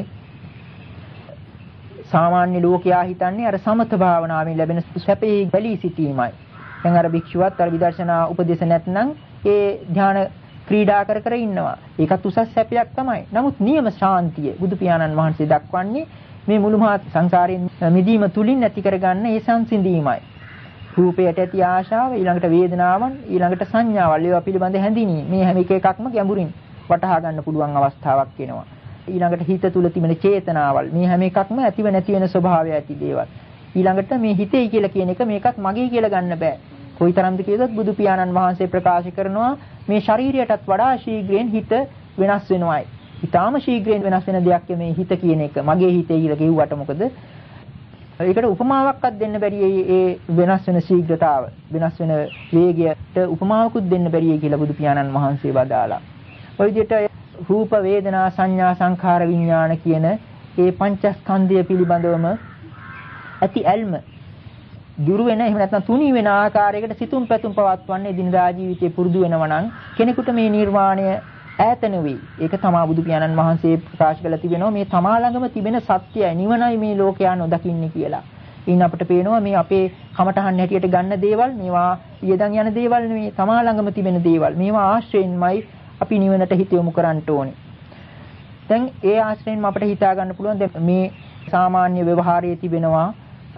සාමාන්‍ය ලෝකයා හිතන්නේ අර සමත භාවනාවෙන් ලැබෙන සැපේ බැලී සිටීමයි. දැන් අර භික්ෂුවත් අර විදර්ශනා උපදේශ නැත්නම් ඒ ධ්‍යාන ක්‍රීඩා කර කර ඉන්නවා. ඒකත් උසස් සැපයක් තමයි. නමුත් නියම ශාන්තිය බුදු පියාණන් වහන්සේ දක්වන්නේ මේ මුළු මහත් සංසාරයෙන් මිදීම තුලින් ඇති කරගන්න ඒ සංසිඳීමයි. රූපයට ඇති ආශාව, ඊළඟට වේදනාවන්, ඊළඟට සංඥාවල් ඒවා පිළිබඳ හැඳිනීම. මේ හැම එකකක්ම ගැඹුරින් වටහා ගන්න පුළුවන් අවස්ථාවක් එනවා. ඊළඟට හිත තුල තිබෙන චේතනාවල් මේ හැම එකක්ම ඇතිව නැති වෙන ස්වභාවය ඇති දේවල්. ඊළඟට මේ හිතේ කියලා කියන එක මේකත් මගේ කියලා ගන්න බෑ. කොයිතරම්ද කියලාත් බුදු පියාණන් වහන්සේ ප්‍රකාශ කරනවා මේ ශරීරයටත් වඩා ශීඝ්‍රයෙන් හිත වෙනස් වෙනවායි. ඊටාම ශීඝ්‍රයෙන් වෙනස් වෙන දෙයක් මේ හිත කියන එක. මගේ හිතේ කියලා කිව්වට මොකද? ඒකට උපමාවක්වත් දෙන්න බැරි ඒ වෙනස් වෙන ශීඝ්‍රතාව, වෙනස් වෙන වේගයට උපමාවකුත් දෙන්න බැරියි කියලා බුදු පියාණන් වහන්සේ වදාලා. ඔය විදිහට රූප, වේදනා, සංඥා, සංඛාර, විඥාන කියන ඒ පංචස්කන්ධය පිළිබඳවම ඇති ඇල්ම දුරු වෙන එහෙම නැත්නම් තුනී වෙන ආකාරයකට සිතුම් පැතුම් පවත්වන්නේ දිනදා ජීවිතේ පුරුදු වෙනවා නම් කෙනෙකුට මේ නිර්වාණය ඈත නෙවෙයි. ඒක තමා බුදු පියාණන් වහන්සේ ප්‍රකාශ කළා තිබෙනවා මේ තමා ළඟම තිබෙන සත්‍යයි නිවනයි මේ ලෝකයා නොදකින්නේ කියලා. ඉතින් අපිට පේනවා මේ අපේ කමටහන් හැටියට ගන්න දේවල් මේවා ඊයදන් යන දේවල් නෙවෙයි තමා ළඟම තිබෙන දේවල්. මේවා ආශ්‍රයෙන්මයි අපි නිවනට හිත යොමු කරන්න ඕනේ. දැන් ඒ ආශ්‍රයෙන්ම අපිට හිතා ගන්න පුළුවන් දැන් මේ සාමාන්‍ය ව්‍යවහාරයේ තිබෙනවා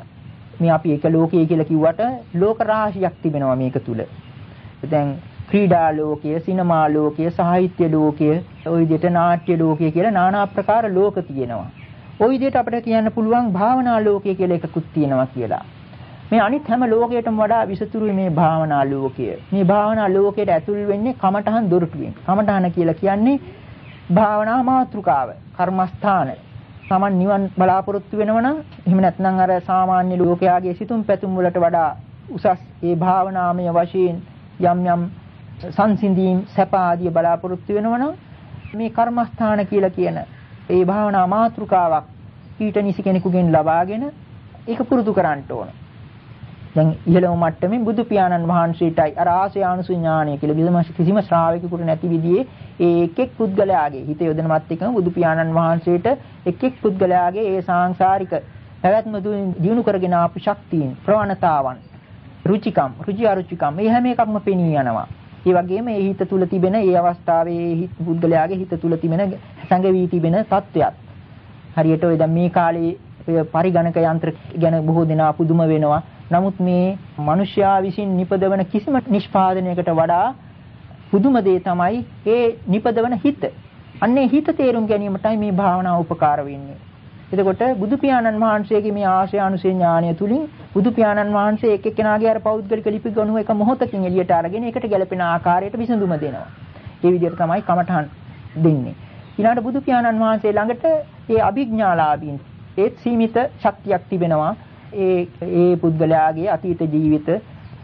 මේ අපි එක ලෝකයේ කියලා කිව්වට ලෝක රාශියක් තිබෙනවා මේක තුල. දැන් ක්‍රීඩා ලෝකය, සිනමා ලෝකය, සාහිත්‍ය ලෝකය, ওই විදිහට නාට්‍ය ලෝකය කියලා নানা ආකාර ලෝක තියෙනවා. ওই විදිහට අපිට කියන්න පුළුවන් භාවනා ලෝකය කියලා එකකුත් තියෙනවා කියලා. මේ අනිත් හැම ලෝකයකටම වඩා විසතුරුයි මේ භාවනා ලෝකය. මේ භාවනා ලෝකයට ඇතුල් වෙන්නේ කමඨහන් දොරටුවෙන්. කමඨහන කියලා කියන්නේ භාවනා මාතෘකාව, කර්මස්ථාන. සමන් නිවන් බලාපොරොත්තු වෙනවනම් එහෙම නැත්නම් අර සාමාන්‍ය ලෝකයාගේ සිතුම් පැතුම් වලට වඩා උසස් ඒ භාවනාමය වශයෙන් යම් යම් සංසිඳීම් සැප ආදී බලාපොරොත්තු වෙනවනම් මේ කර්මස්ථාන කියලා කියන ඒ භාවනා මාතෘකාවක් ඊට නිසි කෙනෙකුගෙන් ලබාගෙන ඒක පුරුදු කරන්න ඕන. දැන් ඉහළම මට්ටමින් බුදු පියාණන් වහන්සේටයි අර ආසයානුසු ඥානය කියලා කිසිම ශ්‍රාවකෙකුට නැති විදිහේ ඒ එක් එක් පුද්ගලයාගේ හිත යොදනවත් එකම බුදු පියාණන් වහන්සේට එක් එක් පුද්ගලයාගේ ඒ සාංශාරික පැවැත්ම දිනු කරගෙන ආපු ශක්තියින් ප්‍රවණතාවන් රුචිකම් රුචි අරුචිකම් මේ හැම එකක්ම පෙනී යනවා. ඒ වගේම මේ හිත තුල තිබෙන ඒ අවස්ථාවේ පුද්ගලයාගේ හිත තුල තිබෙන සංගවී තිබෙන තත්වයක්. හරියට ඔය දැන් මේ කාලේ ඔය පරිගණක යන්ත්‍ර ගැන බොහෝ දෙනා පුදුම වෙනවා. නමුත් මේ මිනිස්යා විසින් නිපදවන කිසිම නිෂ්පාදනයකට වඩා පුදුම දේ තමයි ඒ නිපදවන හිත. අන්නේ හිත තේරුම් ගැනීමටයි මේ භාවනාව උපකාර වෙන්නේ. එතකොට බුදු පියාණන් වහන්සේගේ මේ ආශයානුසේ ඥානය තුලින් බුදු පියාණන් වහන්සේ එක එක්කෙනාගේ අර පෞද්ගලික ලිපි ගණුව එක මොහොතකින් එළියට අරගෙන ඒකට ගැළපෙන ආකාරයට විසඳුම දෙනවා. ඒ විදිහට තමයි කමඨහන් දෙන්නේ. ඊළඟට බුදු පියාණන් වහන්සේ ළඟට ඒ අභිඥාලාභීන් ඒත් සීමිත ශක්තියක් තිබෙනවා. ඒ ඒ පුද්ගලයාගේ අතීත ජීවිත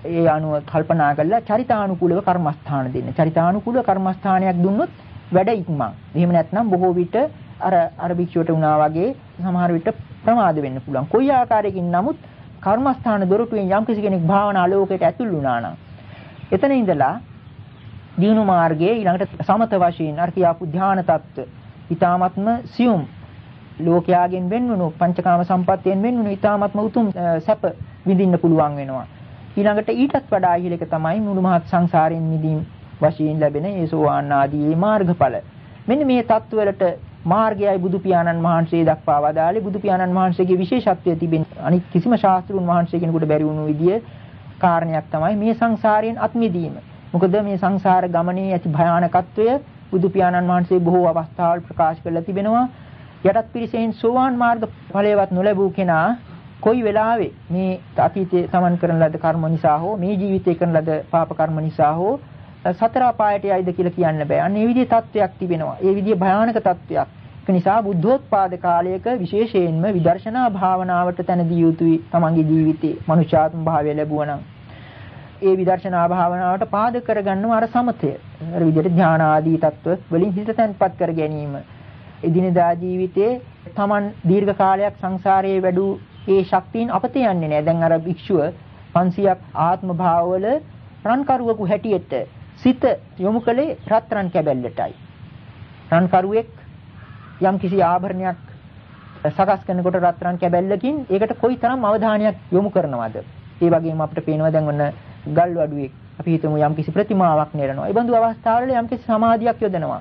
ඒ අනුව කල්පනා කරලා චරිතානුකූලව කර්මස්ථාන දෙන්න. චරිතානුකූලව කර්මස්ථානයක් දුන්නොත් වැඩ ඉක්මන්. එහෙම නැත්නම් බොහෝ විට අර අර භික්ෂුවට වුණා වගේ සමහර විට ප්‍රමාද වෙන්න පුළුවන්. කොයි ආකාරයකින් නමුත් කර්මස්ථාන දොරටුවෙන් යම් කිසි කෙනෙක් භාවනා ලෝකයට ඇතුල් වුණා නම් එතන ඉඳලා දිනු මාර්ගයේ ඊළඟට සමත වශයෙන් අර කියාපු ධාන තත්ත්ව ඊ타ත්ම සියුම් ලෝකයාගෙන් වෙන්වුණු පංචකාම සම්පත්තියෙන් වෙන්වුණු ඊ타ත්ම උතුම් සැප විඳින්න පුළුවන් වෙනවා. ඊළඟට ඊටත් වඩා ඉහළ එක තමයි මුළු මහත් සංසාරයෙන් මිදීම වශයෙන් ලැබෙන ඒ සෝවාන් ආදී මාර්ගඵල. මෙන්න මේ தත්වලට මාර්ගයයි බුදු පියාණන් වහන්සේ දක්වා වදාළේ. බුදු පියාණන් වහන්සේගේ විශේෂත්වය තිබෙන අනිත් කිසිම ශාස්ත්‍රුන් වහන්සේ කෙනෙකුට බැරි වුණු විදිය කාරණයක් තමයි මේ සංසාරයෙන් අත් මිදීම. මොකද මේ සංසාර ගමනේ ඇති භයානකත්වය බුදු පියාණන් වහන්සේ බොහෝ අවස්ථාවල ප්‍රකාශ කරලා තිබෙනවා. යටත් පිරිසෙන් සෝවාන් මාර්ග ඵලයවත් නොලැබූ කෙනා කොයි වෙලාවෙ මේ අතීතයේ සමන් කරන ලද කර්ම නිසා හෝ මේ ජීවිතේ කරන ලද පාප කර්ම නිසා හෝ සතර අපායට යයිද කියලා කියන්න බෑ. අන්න ඒ විදිහේ තත්වයක් තිබෙනවා. ඒ විදිහේ භයානක තත්වයක්. ඒක නිසා බුද්ධෝත්පාද කාලයක විශේෂයෙන්ම විදර්ශනා භාවනාවට තැන දිය යුතුයි තමන්ගේ ජීවිතේ මනුෂ්‍යාත්ම භාවය ලැබුවා නම්. ඒ විදර්ශනා භාවනාවට පාදක කරගන්නවා අර සමතය. අර විදිහට ධාන ආදී තත්ත්ව වලින් හිත තැන්පත් කර ගැනීම. එදිනදා ජීවිතේ තමන් දීර්ඝ කාලයක් සංසාරයේ වැඩු ඒ ශක්තියින් අපතේ යන්නේ නැහැ. දැන් අර භික්ෂුව පන්සියයක් ආත්ම භාවවල රන්කරුවෙකු හැටියට සිත යොමු කළේ රත්රන් කැබැල්ලටයි. රන්කරුවෙක් යම් කිසි ආභරණයක් සකස් කරනකොට රත්රන් කැබැල්ලකින් ඒකට කොයිතරම් අවධානයක් යොමු කරනවද? ඒ වගේම අපිට පේනවා දැන් ඔන්න ගල් වඩුවෙක් අපි හිතමු යම් කිසි ප්‍රතිමාවක් නෙරනවා. ඒ බඳු අවස්ථාවල යම් කිසි සමාධියක් යොදනවා.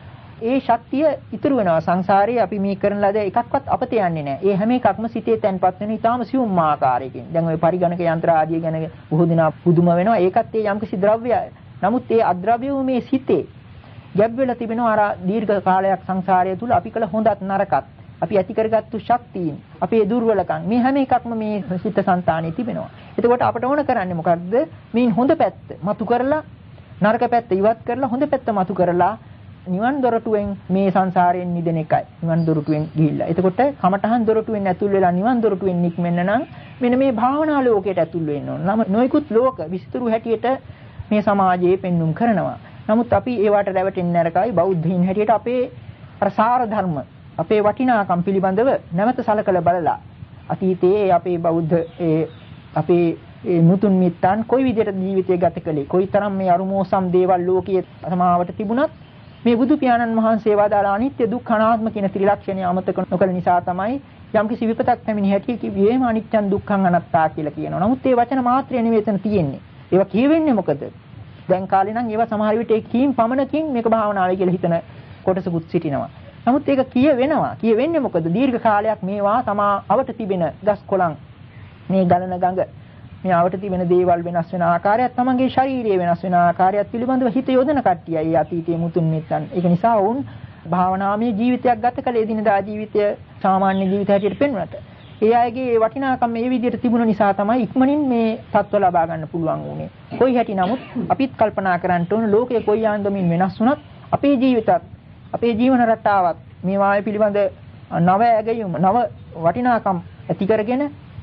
ඒ ශක්තිය ඉතුරු වෙනවා සංසාරේ අපි මේ කරන ලද එකක්වත් අපතේ යන්නේ නැහැ. ඒ හැම එකක්ම සිතේ තැන්පත් වෙන ඊටාම සියුම් ආකාරයකින්. දැන් ওই පරිගණක යන්ත්‍ර ආදී ගැන බොහෝ දෙනා පුදුම වෙනවා. ඒකත් ඒ යම් කිසි ද්‍රව්‍යය. නමුත් ඒ අද්‍රව්‍ය වූ මේ සිතේ ගැබ් වෙලා තිබෙනවා අර දීර්ඝ කාලයක් සංසාරය තුල අපි කළ හොඳත් නරකත් අපි ඇති කරගත්තු ශක්තියින් අපේ දුර්වලකම් මේ හැම එකක්ම මේ සිත සංතානයේ තිබෙනවා. එතකොට අපට ඕන කරන්නේ මොකක්ද? මේ හොඳ පැත්ත මතු කරලා නරක පැත්ත ඉවත් කරලා හොඳ පැත්ත මතු කරලා නිවන් දොරටුවෙන් මේ සංසාරයෙන් මිදෙන එකයි. නිවන් දොරටුවෙන් ගිහිල්ලා. එතකොට කමඨහන් දොරටුවෙන් ඇතුල් වෙලා නිවන් දොරටුවෙන් නික්මෙන්න නම් මෙන්න මේ භාවනා ලෝකයට ඇතුල් වෙන්න ඕන. නම් නොයිකුත් ලෝක විස්තරු හැටියට මේ සමාජයේ පෙන්눔 කරනවා. නමුත් අපි ඒවට රැවටෙන්නේ නැරකයි බෞද්ධයින් හැටියට අපේ අර සාර ධර්ම අපේ වටිනාකම් පිළිබඳව නැවත සලකලා බලලා අතීතයේ අපේ බෞද්ධ ඒ අපේ ඒ මුතුන් මිත්තන් කොයි විදිහට ජීවිතය ගත කළේ කොයිතරම් මේ අරුමෝසම් දේවල් ලෝකයේ සමාවට තිබුණත් මේ බුදු පියාණන් වහන්සේ වදාළ අනිත්‍ය දුක්ඛ අනාත්ම කියන ත්‍රිලක්ෂණය අමතක නොකළ නිසා තමයි යම්කිසි විපතක් පැමිණි හැටි කිව්වේම අනිත්‍යං දුක්ඛං අනාත්තා කියලා කියනවා. නමුත් මේ වචන මාත්‍රය නෙවෙයි එතන තියෙන්නේ. ඒවා කියවෙන්නේ මොකද? දැන් කාලේ නම් ඒවා සමහර විට ඒ කීම් පමණකින් මේක භාවනාවේ කියලා හිතන කොටසකුත් සිටිනවා. නමුත් ඒක කියවෙනවා. කියවෙන්නේ මොකද? දීර්ඝ කාලයක් මේවා තමා අවට තිබෙන ගස් කොළන් මේ ගලන ගඟ මේ අවට තිබෙන දේවල් වෙනස් වෙන ආකාරයත් තමන්ගේ ශාරීරිය වෙනස් වෙන ආකාරයත් පිළිබඳව හිත යොදන කට්ටියයි අතීතයේ මුතුන් මිත්තන්. ඒක නිසා වුන් භාවනාමය ජීවිතයක් ගත කළ එදිනදා ජීවිතය සාමාන්‍ය ජීවිතය හැටියට පෙන්වන්නට. ඒ අයගේ ඒ වටිනාකම් මේ විදිහට තිබුණ නිසා තමයි ඉක්මනින් මේ තත්ත්ව ලබා ගන්න පුළුවන් වුනේ. කොයි හැටි නමුත් අපිත් කල්පනා කරන්න ඕන ලෝකයේ කොයි ආන්දමින් වෙනස් වුණත් අපේ ජීවිතත් අපේ ජීවන රටාවත් මේ වාය පිළිබඳ නව ඇගයුම නව වටිනාකම් ඇති කරගෙන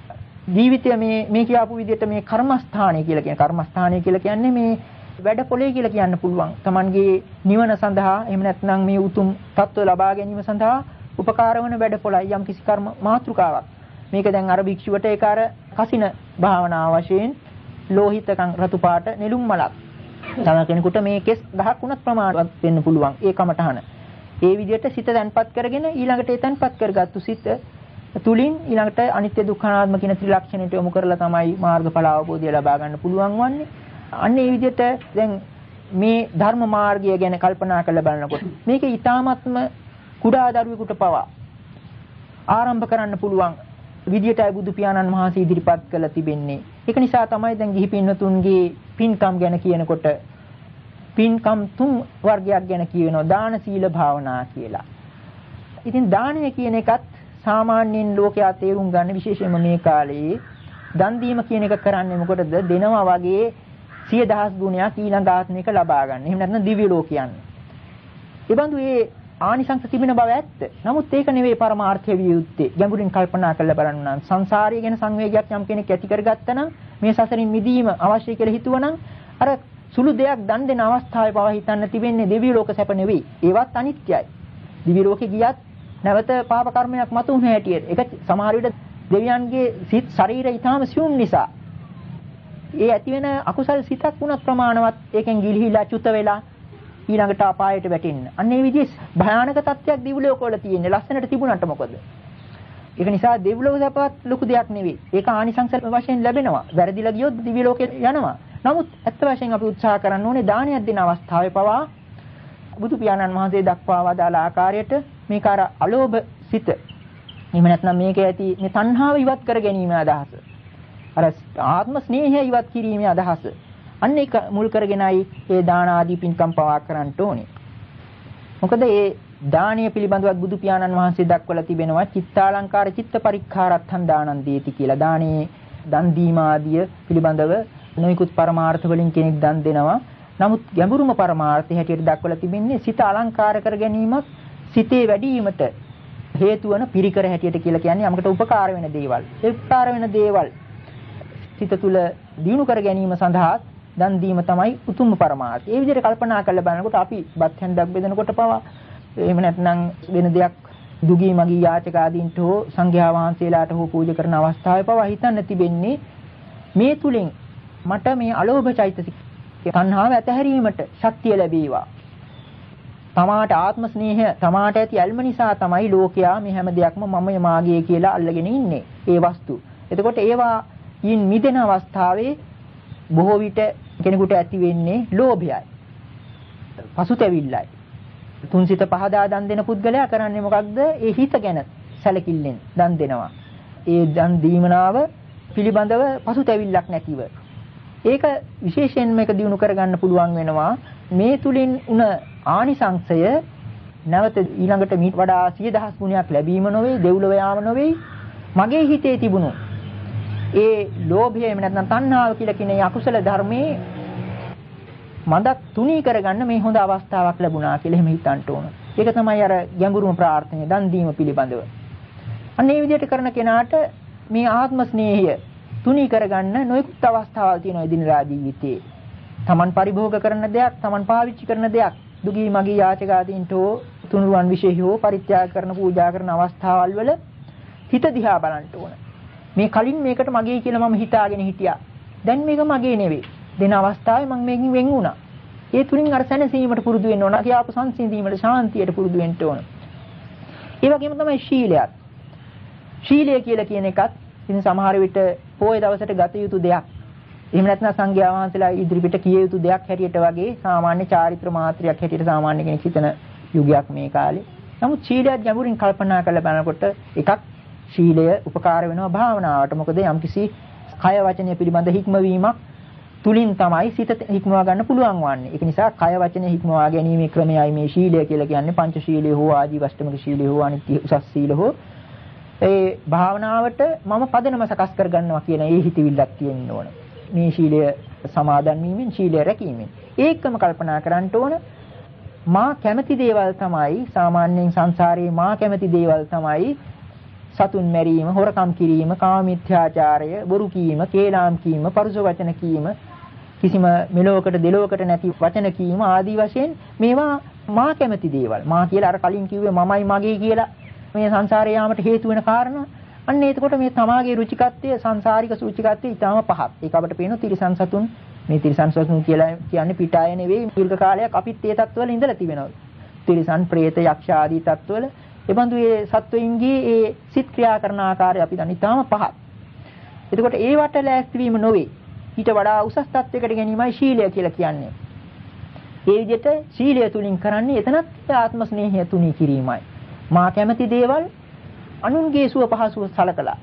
ජීවිතය මේ මේ කියපු විදිහට මේ කර්මස්ථානය කියලා කියන කර්මස්ථානය කියලා කියන්නේ මේ වැඩ පොලේ කියලා කියන්න පුළුවන්. Tamanගේ නිවන සඳහා එහෙම නැත්නම් මේ උතුම් තත්ත්ව ලබා ගැනීම සඳහා උපකාර වන වැඩ පොලයි යම් කිසි කර්ම මාතෘකාවක්. මේක දැන් අර භික්ෂුවට ඒක අර කසින භාවනාව වශයෙන් ලෝහිතකම් රතු පාට නෙළුම් මලක්. තම කෙනෙකුට මේ කෙස් ගහක් උනත් ප්‍රමාණවත් වෙන්න පුළුවන්. ඒ කමටහන. ඒ විදිහට සිත තැන්පත් කරගෙන ඊළඟට ඒ තැන්පත් කරගත්තු සිත තුලින් ඊළඟට අනිත්‍ය දුක්ඛ අනාත්ම කියන ත්‍රිලක්ෂණයට යොමු කරලා තමයි මාර්ගඵල අවබෝධය ලබා ගන්න පුළුවන් වන්නේ. අන්න ඒ විදිහට දැන් මේ ධර්ම මාර්ගය ගැන කල්පනා කරලා බලනකොට මේක ඊ타ත්ම කුඩා දරුවෙකුට පවා ආරම්භ කරන්න පුළුවන් විදියටයි බුදු පියාණන් වහන්සේ ඉදිරිපත් කළ තිබෙන්නේ. ඒක නිසා තමයි දැන් ගිහි පින්වතුන්ගේ පින්කම් ගැන කියනකොට පින්කම් තුන් වර්ගයක් ගැන කියනවා දාන සීල භාවනා කියලා. ඉතින් දානය කියන එකත් සාමාන්‍යයෙන් ලෝකයා තේරුම් ගන්න විශේෂයෙන්ම මේ කාලේ දන් දීම කියන එක කරන්නේ මොකටද? දෙනවා වගේ සිය දහස් ගුණයක් ඊළඟ ආත්මික ලබා ගන්න. එහෙම නැත්නම් දිව්‍ය ලෝකයන්. ඒ බඳු ඒ ආනිසංස තිබෙන බව ඇත්ත. නමුත් ඒක නෙවෙයි පරමාර්ථය විය යුත්තේ. ගැඹුරින් කල්පනා කරලා බලන්න නම් සංසාරය ගැන සංවේගයක් යම් කෙනෙක් ඇති කරගත්තා නම් මේ සසරින් මිදීම අවශ්‍ය කියලා හිතුවනම් අර සුළු දෙයක් දන් දෙන අවස්ථාවේ පවා හිතන්න තිබෙන්නේ දිව්‍ය ලෝක සැප නෙවෙයි. ඒවත් අනිත්‍යයි. දිව්‍ය ලෝකේ ගියත් නැවත පාප කර්මයක් මතුවන හැටියට. ඒක සමහර විට දෙවියන්ගේ සිත් ශරීරය ඊටාම සියුම් නිසා ඒ ඇති වෙන අකුසල් සිතක් වුණත් ප්‍රමාණවත් ඒකෙන් ගිලිහිලා චුත වෙලා ඊළඟට අපායට වැටෙන්න. අන්න ඒ විදිහේ භයානක තත්ත්වයක් දිව්‍ය ලෝකවල තියෙන්නේ. ලස්සනට තිබුණාට මොකද? ඒක නිසා දිව්‍ය ලෝක සැපවත් ලොකු දෙයක් නෙවෙයි. ඒක ආනිසංස වශයෙන් ලැබෙනවා. වැරදිලා ගියොත් දිව්‍ය ලෝකෙට යනවා. නමුත් ඇත්ත වශයෙන් අපි උත්සාහ කරන්න ඕනේ දානයක් දෙන අවස්ථාවේ පවා බුදු පියාණන් වහන්සේ දක්වා වදාළ ආකාරයට මේක අර අලෝභ සිත. එහෙම නැත්නම් මේකේ ඇති මේ තණ්හාව ඉවත් කර ගැනීම අදහස. අර ආත්ම ස්නේහය ඉවත් කිරීමේ අදහස. අන්න ඒක මුල් කරගෙනයි ඒ දාන ආදී පින්කම් පවා කරන්න ඕනේ. මොකද ඒ දානීය පිළිබඳව බුදු පියාණන් වහන්සේ දක්වලා තිබෙනවා චිත්තාලංකාර චිත්ත පරික්ඛාරත්තං දානං දීති කියලා. දානේ දන් දීම ආදිය පිළිබඳව නොයිකුත් පරමාර්ථ වලින් කෙනෙක් දන් දෙනවා. නමුත් ගැඹුරුම පරමාර්ථය හැටියට දක්වලා තිබෙන්නේ සිත අලංකාර කර ගැනීමක් සිතේ වැඩිවීමට හේතු වන පිරිකර හැටියට කියලා කියන්නේ යමකට උපකාර වෙන දේවල්. ඒ උපකාර වෙන දේවල් සිත තුළ දිනු කර ගැනීම සඳහා දන් දීම තමයි උතුම්ම පරමාර්ථය. ඒ විදිහට කල්පනා කරලා බලනකොට අපි බත් හැන්දක් බෙදනකොට පවා එහෙම නැත්නම් වෙන දෙයක් දුගී මගී යාචක ආදීන්ට හෝ සංඝයා වහන්සේලාට හෝ පූජා කරන අවස්ථාවේ පවා හිතන්න තිබෙන්නේ මේ තුලින් මට මේ අලෝභ චෛතසික තණ්හාව ඇතහැරීමට ශක්තිය ලැබේවා. තමාට ආත්ම ස්නේහය තමාට ඇති ඇල්ම නිසා තමයි ලෝකයා මේ හැම දෙයක්ම මම මාගේ කියලා අල්ලගෙන ඉන්නේ. ඒ වස්තු. එතකොට ඒවා යින් මිදෙන අවස්ථාවේ බොහෝ විට කෙනෙකුට ඇති වෙන්නේ ලෝභයයි. පසුතැවිල්ලයි. තුන්සිත පහදා දන් දෙන පුද්ගලයා කරන්නේ මොකක්ද? ඒ හිත ගැන සැලකිල්ලෙන් දන් දෙනවා. ඒ දන් දීමනාව පිළිබඳව පසුතැවිල්ලක් නැතිව. ඒක විශේෂයෙන් මේක දිනු කරගන්න පුළුවන් වෙනවා. මේ තුලින් උන ආනිසංශය නැවත ඊළඟට මීට වඩා සිය දහස් ගුණයක් ලැබීම නොවේ, දෙව්ලොව යාම නොවේ. මගේ හිතේ තිබුණු ඒ ලෝභය එහෙම නැත්නම් තණ්හාව කියලා කියන අකුසල ධර්මයේ මඳක් තුනී කරගන්න මේ හොඳ අවස්ථාවක් ලැබුණා කියලා එහෙම හිතන්න ඕන. ඒක තමයි අර ගැඹුරුම ප්‍රාර්ථනාව දන් දීම පිළිබඳව. අන්න ඒ විදිහට කරන කෙනාට මේ ආත්ම ස්නේහය තුනී කරගන්න නොයෙකුත් අවස්ථාවල් තියෙනවා එදිනදා ජීවිතේ. Taman පරිභෝග කරන දෙයක්, Taman පාවිච්චි කරන දෙයක්, දුගී මගී යාචක ආදීන්ට තුනුරුවන් විශේෂ හෝ පරිත්‍යාග කරන පූජා කරන අවස්ථාවල් වල හිත දිහා බලන්න ඕන. මේ කලින් මේකට මගේ කියලා මම හිතාගෙන හිටියා. දැන් මේක මගේ නෙවෙයි. දෙන අවස්ථාවේ මම මේකෙන් වෙන් වුණා. ඒ තුලින් අර සැනසීමට පුරුදු වෙන්න ඕන. කියාපු සංසිඳීමට, ශාන්තියට පුරුදු වෙන්න ඕන. ඒ වගේම තමයි ශීලයක්. ශීලය කියලා කියන එකත් ඉතින් සමහර විට පොයේ දවසට ගත යුතු දෙයක්. එහෙම නැත්නම් සංඝයා වහන්සේලා ඉදිරිපිට කිය යුතු දෙයක් හැටියට වගේ සාමාන්‍ය චාරිත්‍ර මාත්‍රයක් හැටියට සාමාන්‍ය කෙනෙක් හිතන යුගයක් මේ කාලේ. නමුත් ශීලයක් ගැඹුරින් කල්පනා කරලා බලනකොට එකක් ශීලය උපකාර වෙනවා භාවනාවට. මොකද යම්කිසි කය වචනය පිළිබඳ හික්මවීමක් තුලින් තමයි සිත හික්මවා ගන්න පුළුවන් වන්නේ. ඒක නිසා කය වචනය හික්මවා ගැනීමේ ක්‍රමයයි මේ ශීලය කියලා කියන්නේ. පංච ශීලය හෝ ආජීවශ්‍රමික ශීලය හෝ අනිත්‍ය උසස් සීල හෝ ඒ භාවනාවට මම පදනම සකස් කර ගන්නවා කියන ඒ හිතවිල්ලක් තියෙන්න ඕන. මේ ශීලය සමාදන් වීමෙන් ශීලය රැකීමෙන් ඒකම කල්පනා කරන්න ඕන. මා කැමති දේවල් තමයි සාමාන්‍යයෙන් සංසාරේ මා කැමති දේවල් තමයි සතුන් මැරීම, හොරකම් කිරීම, කාම මිත්‍යාචාරය, බොරු කීම, කේලාම් කීම, පරුස වචන කීම, කිසිම මෙලොවකට දෙලොවකට නැති වචන කීම ආදී වශයෙන් මේවා මා කැමති දේවල්. මා කියලා අර කලින් කිව්වේ මමයි මගේ කියලා මේ සංසාරේ යාමට හේතු වෙන කාරණා. අන්න එතකොට මේ තමාගේ රුචිකත්වය, සංසාරික සූචිකත්වය ඊටාම පහත්. ඒක අපිට පේනවා තිරිසන් සතුන්. මේ තිරිසන් සතුන් කියලා කියන්නේ පිටාය නෙවෙයි. දීර්ඝ කාලයක් අපිත් ඒ තත්ත්වවල ඉඳලා තිබෙනවා. තිරිසන්, പ്രേත, යක්ෂ ආදී තත්ත්වවල එබඳු ඒ සත්වයින්ගේ ඒ සිත් ක්‍රියා කරන ආකාරය අපි දන්න ඊටාම පහත්. එතකොට ඒවට ලෑස්ති වීම නොවේ. ඊට වඩා උසස් තත්වයකට ගැනීමයි ශීලය කියලා කියන්නේ. ඒ විදිහට ශීලය තුලින් කරන්නේ එතනත් ආත්ම ස්නේහය තුනී කිරීමයි. මා කැමති දේවල් අනුන්ගේ සුව පහසුව සලකලා.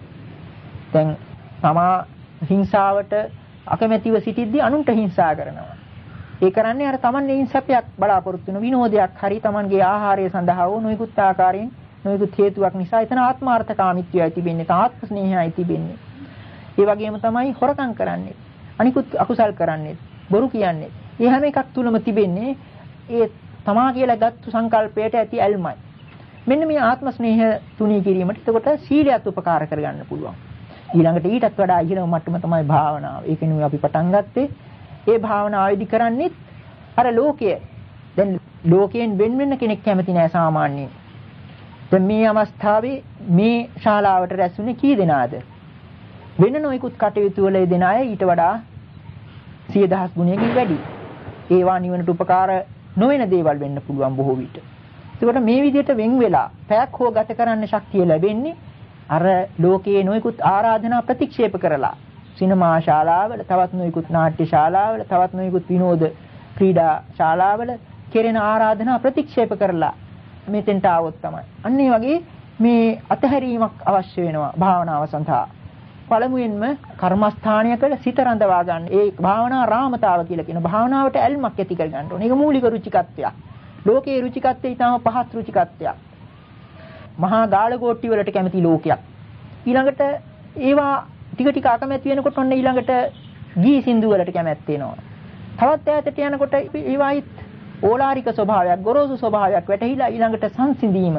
දැන් තමා හිංසාවට අකමැතිව සිටිද්දී අනුන්ට හිංසා කරනවා. ඒ කරන්නේ අර තමන්ගේ ඉන්සපයක් බලාපොරොත්තු වෙන විනෝදයක් හරි තමන්ගේ ආහාරය සඳහා වූ නොයෙකුත් ආකාරයෙන් නොයෙකුත් හේතුවක් නිසා එතන ආත්මාර්ථකාමීත්වයයි තිබෙන්නේ, ආත්ම ස්නේහයයි තිබෙන්නේ. ඒ වගේම තමයි හොරකම් කරන්නේ, අනිකුත් අකුසල් කරන්නේ, බොරු කියන්නේ. මේ හැම එකක් තුලම තිබෙන්නේ ඒ තමා කියලා ගත්තු සංකල්පයට ඇති ඇල්මයි. මෙන්න මේ ආත්ම ස්නේහය තුනී කිරීමට එතකොට සීලයත් උපකාර කරගන්න පුළුවන්. ඊළඟට ඊටත් වඩා ඉහළම මට්ටම තමයි භාවනාව. ඒක නෙවෙයි අපි පටන් ගත්තේ. ඒ භාවනාවේදී කරන්නේ අර ලෝකය. දැන් ලෝකයෙන් වෙන් වෙන්න කෙනෙක් කැමති නෑ සාමාන්‍යයෙන්. දැන් මේ අවස්ථාවේ මේ ශාලාවට රැස්ුනේ කී දෙනාද? වෙන නොයෙකුත් කටයුතු වල යෙදෙන අය ඊට වඩා සිය දහස් ගුණයකින් වැඩි. ඒවා නිවනට උපකාර නොවන දේවල් වෙන්න පුළුවන් බොහෝ විට. ඒකට මේ විදිහට වෙන් වෙලා පැයක් හෝ ගත කරන්න ශක්තිය ලැබෙන්නේ අර ලෝකයේ නොයෙකුත් ආරාධනා ප්‍රතික්ෂේප කරලා. සිනමා ශාලාවල, තවත් නොයෙකුත් නාට්‍ය ශාලාවල, තවත් නොයෙකුත් විනෝද ක්‍රීඩා ශාලාවල කෙරෙන ආරාධනා ප්‍රතික්ෂේප කරලා මෙතෙන්ට ආවොත් තමයි. අන්න ඒ වගේ මේ අතහැරීමක් අවශ්‍ය වෙනවා භාවනාව සඳහා. පළමුවෙන්ම කර්මස්ථානයක සිත රඳවා ගන්න. ඒ භාවනා රාමතාව කියලා කියන භාවනාවට ඇල්මක් ඇති කර ගන්න ඕනේ. ඒක මූලික රුචිකත්වයක්. ලෝකයේ රුචිකත්වය ඊටම පහත් රුචිකත්වයක්. මහා ගාලගෝට්ටි වලට කැමති ලෝකයක්. ඊළඟට ඒවා ටික ටික අකමැති වෙනකොට ඔන්න ඊළඟට ගී සින්දු වලට කැමැත්ත එනවා. තවත් ඈතට යනකොට ඒවායිත් ඕලාරික ස්වභාවයක්, ගොරෝසු ස්වභාවයක් වැටහිලා ඊළඟට සංසිඳීම,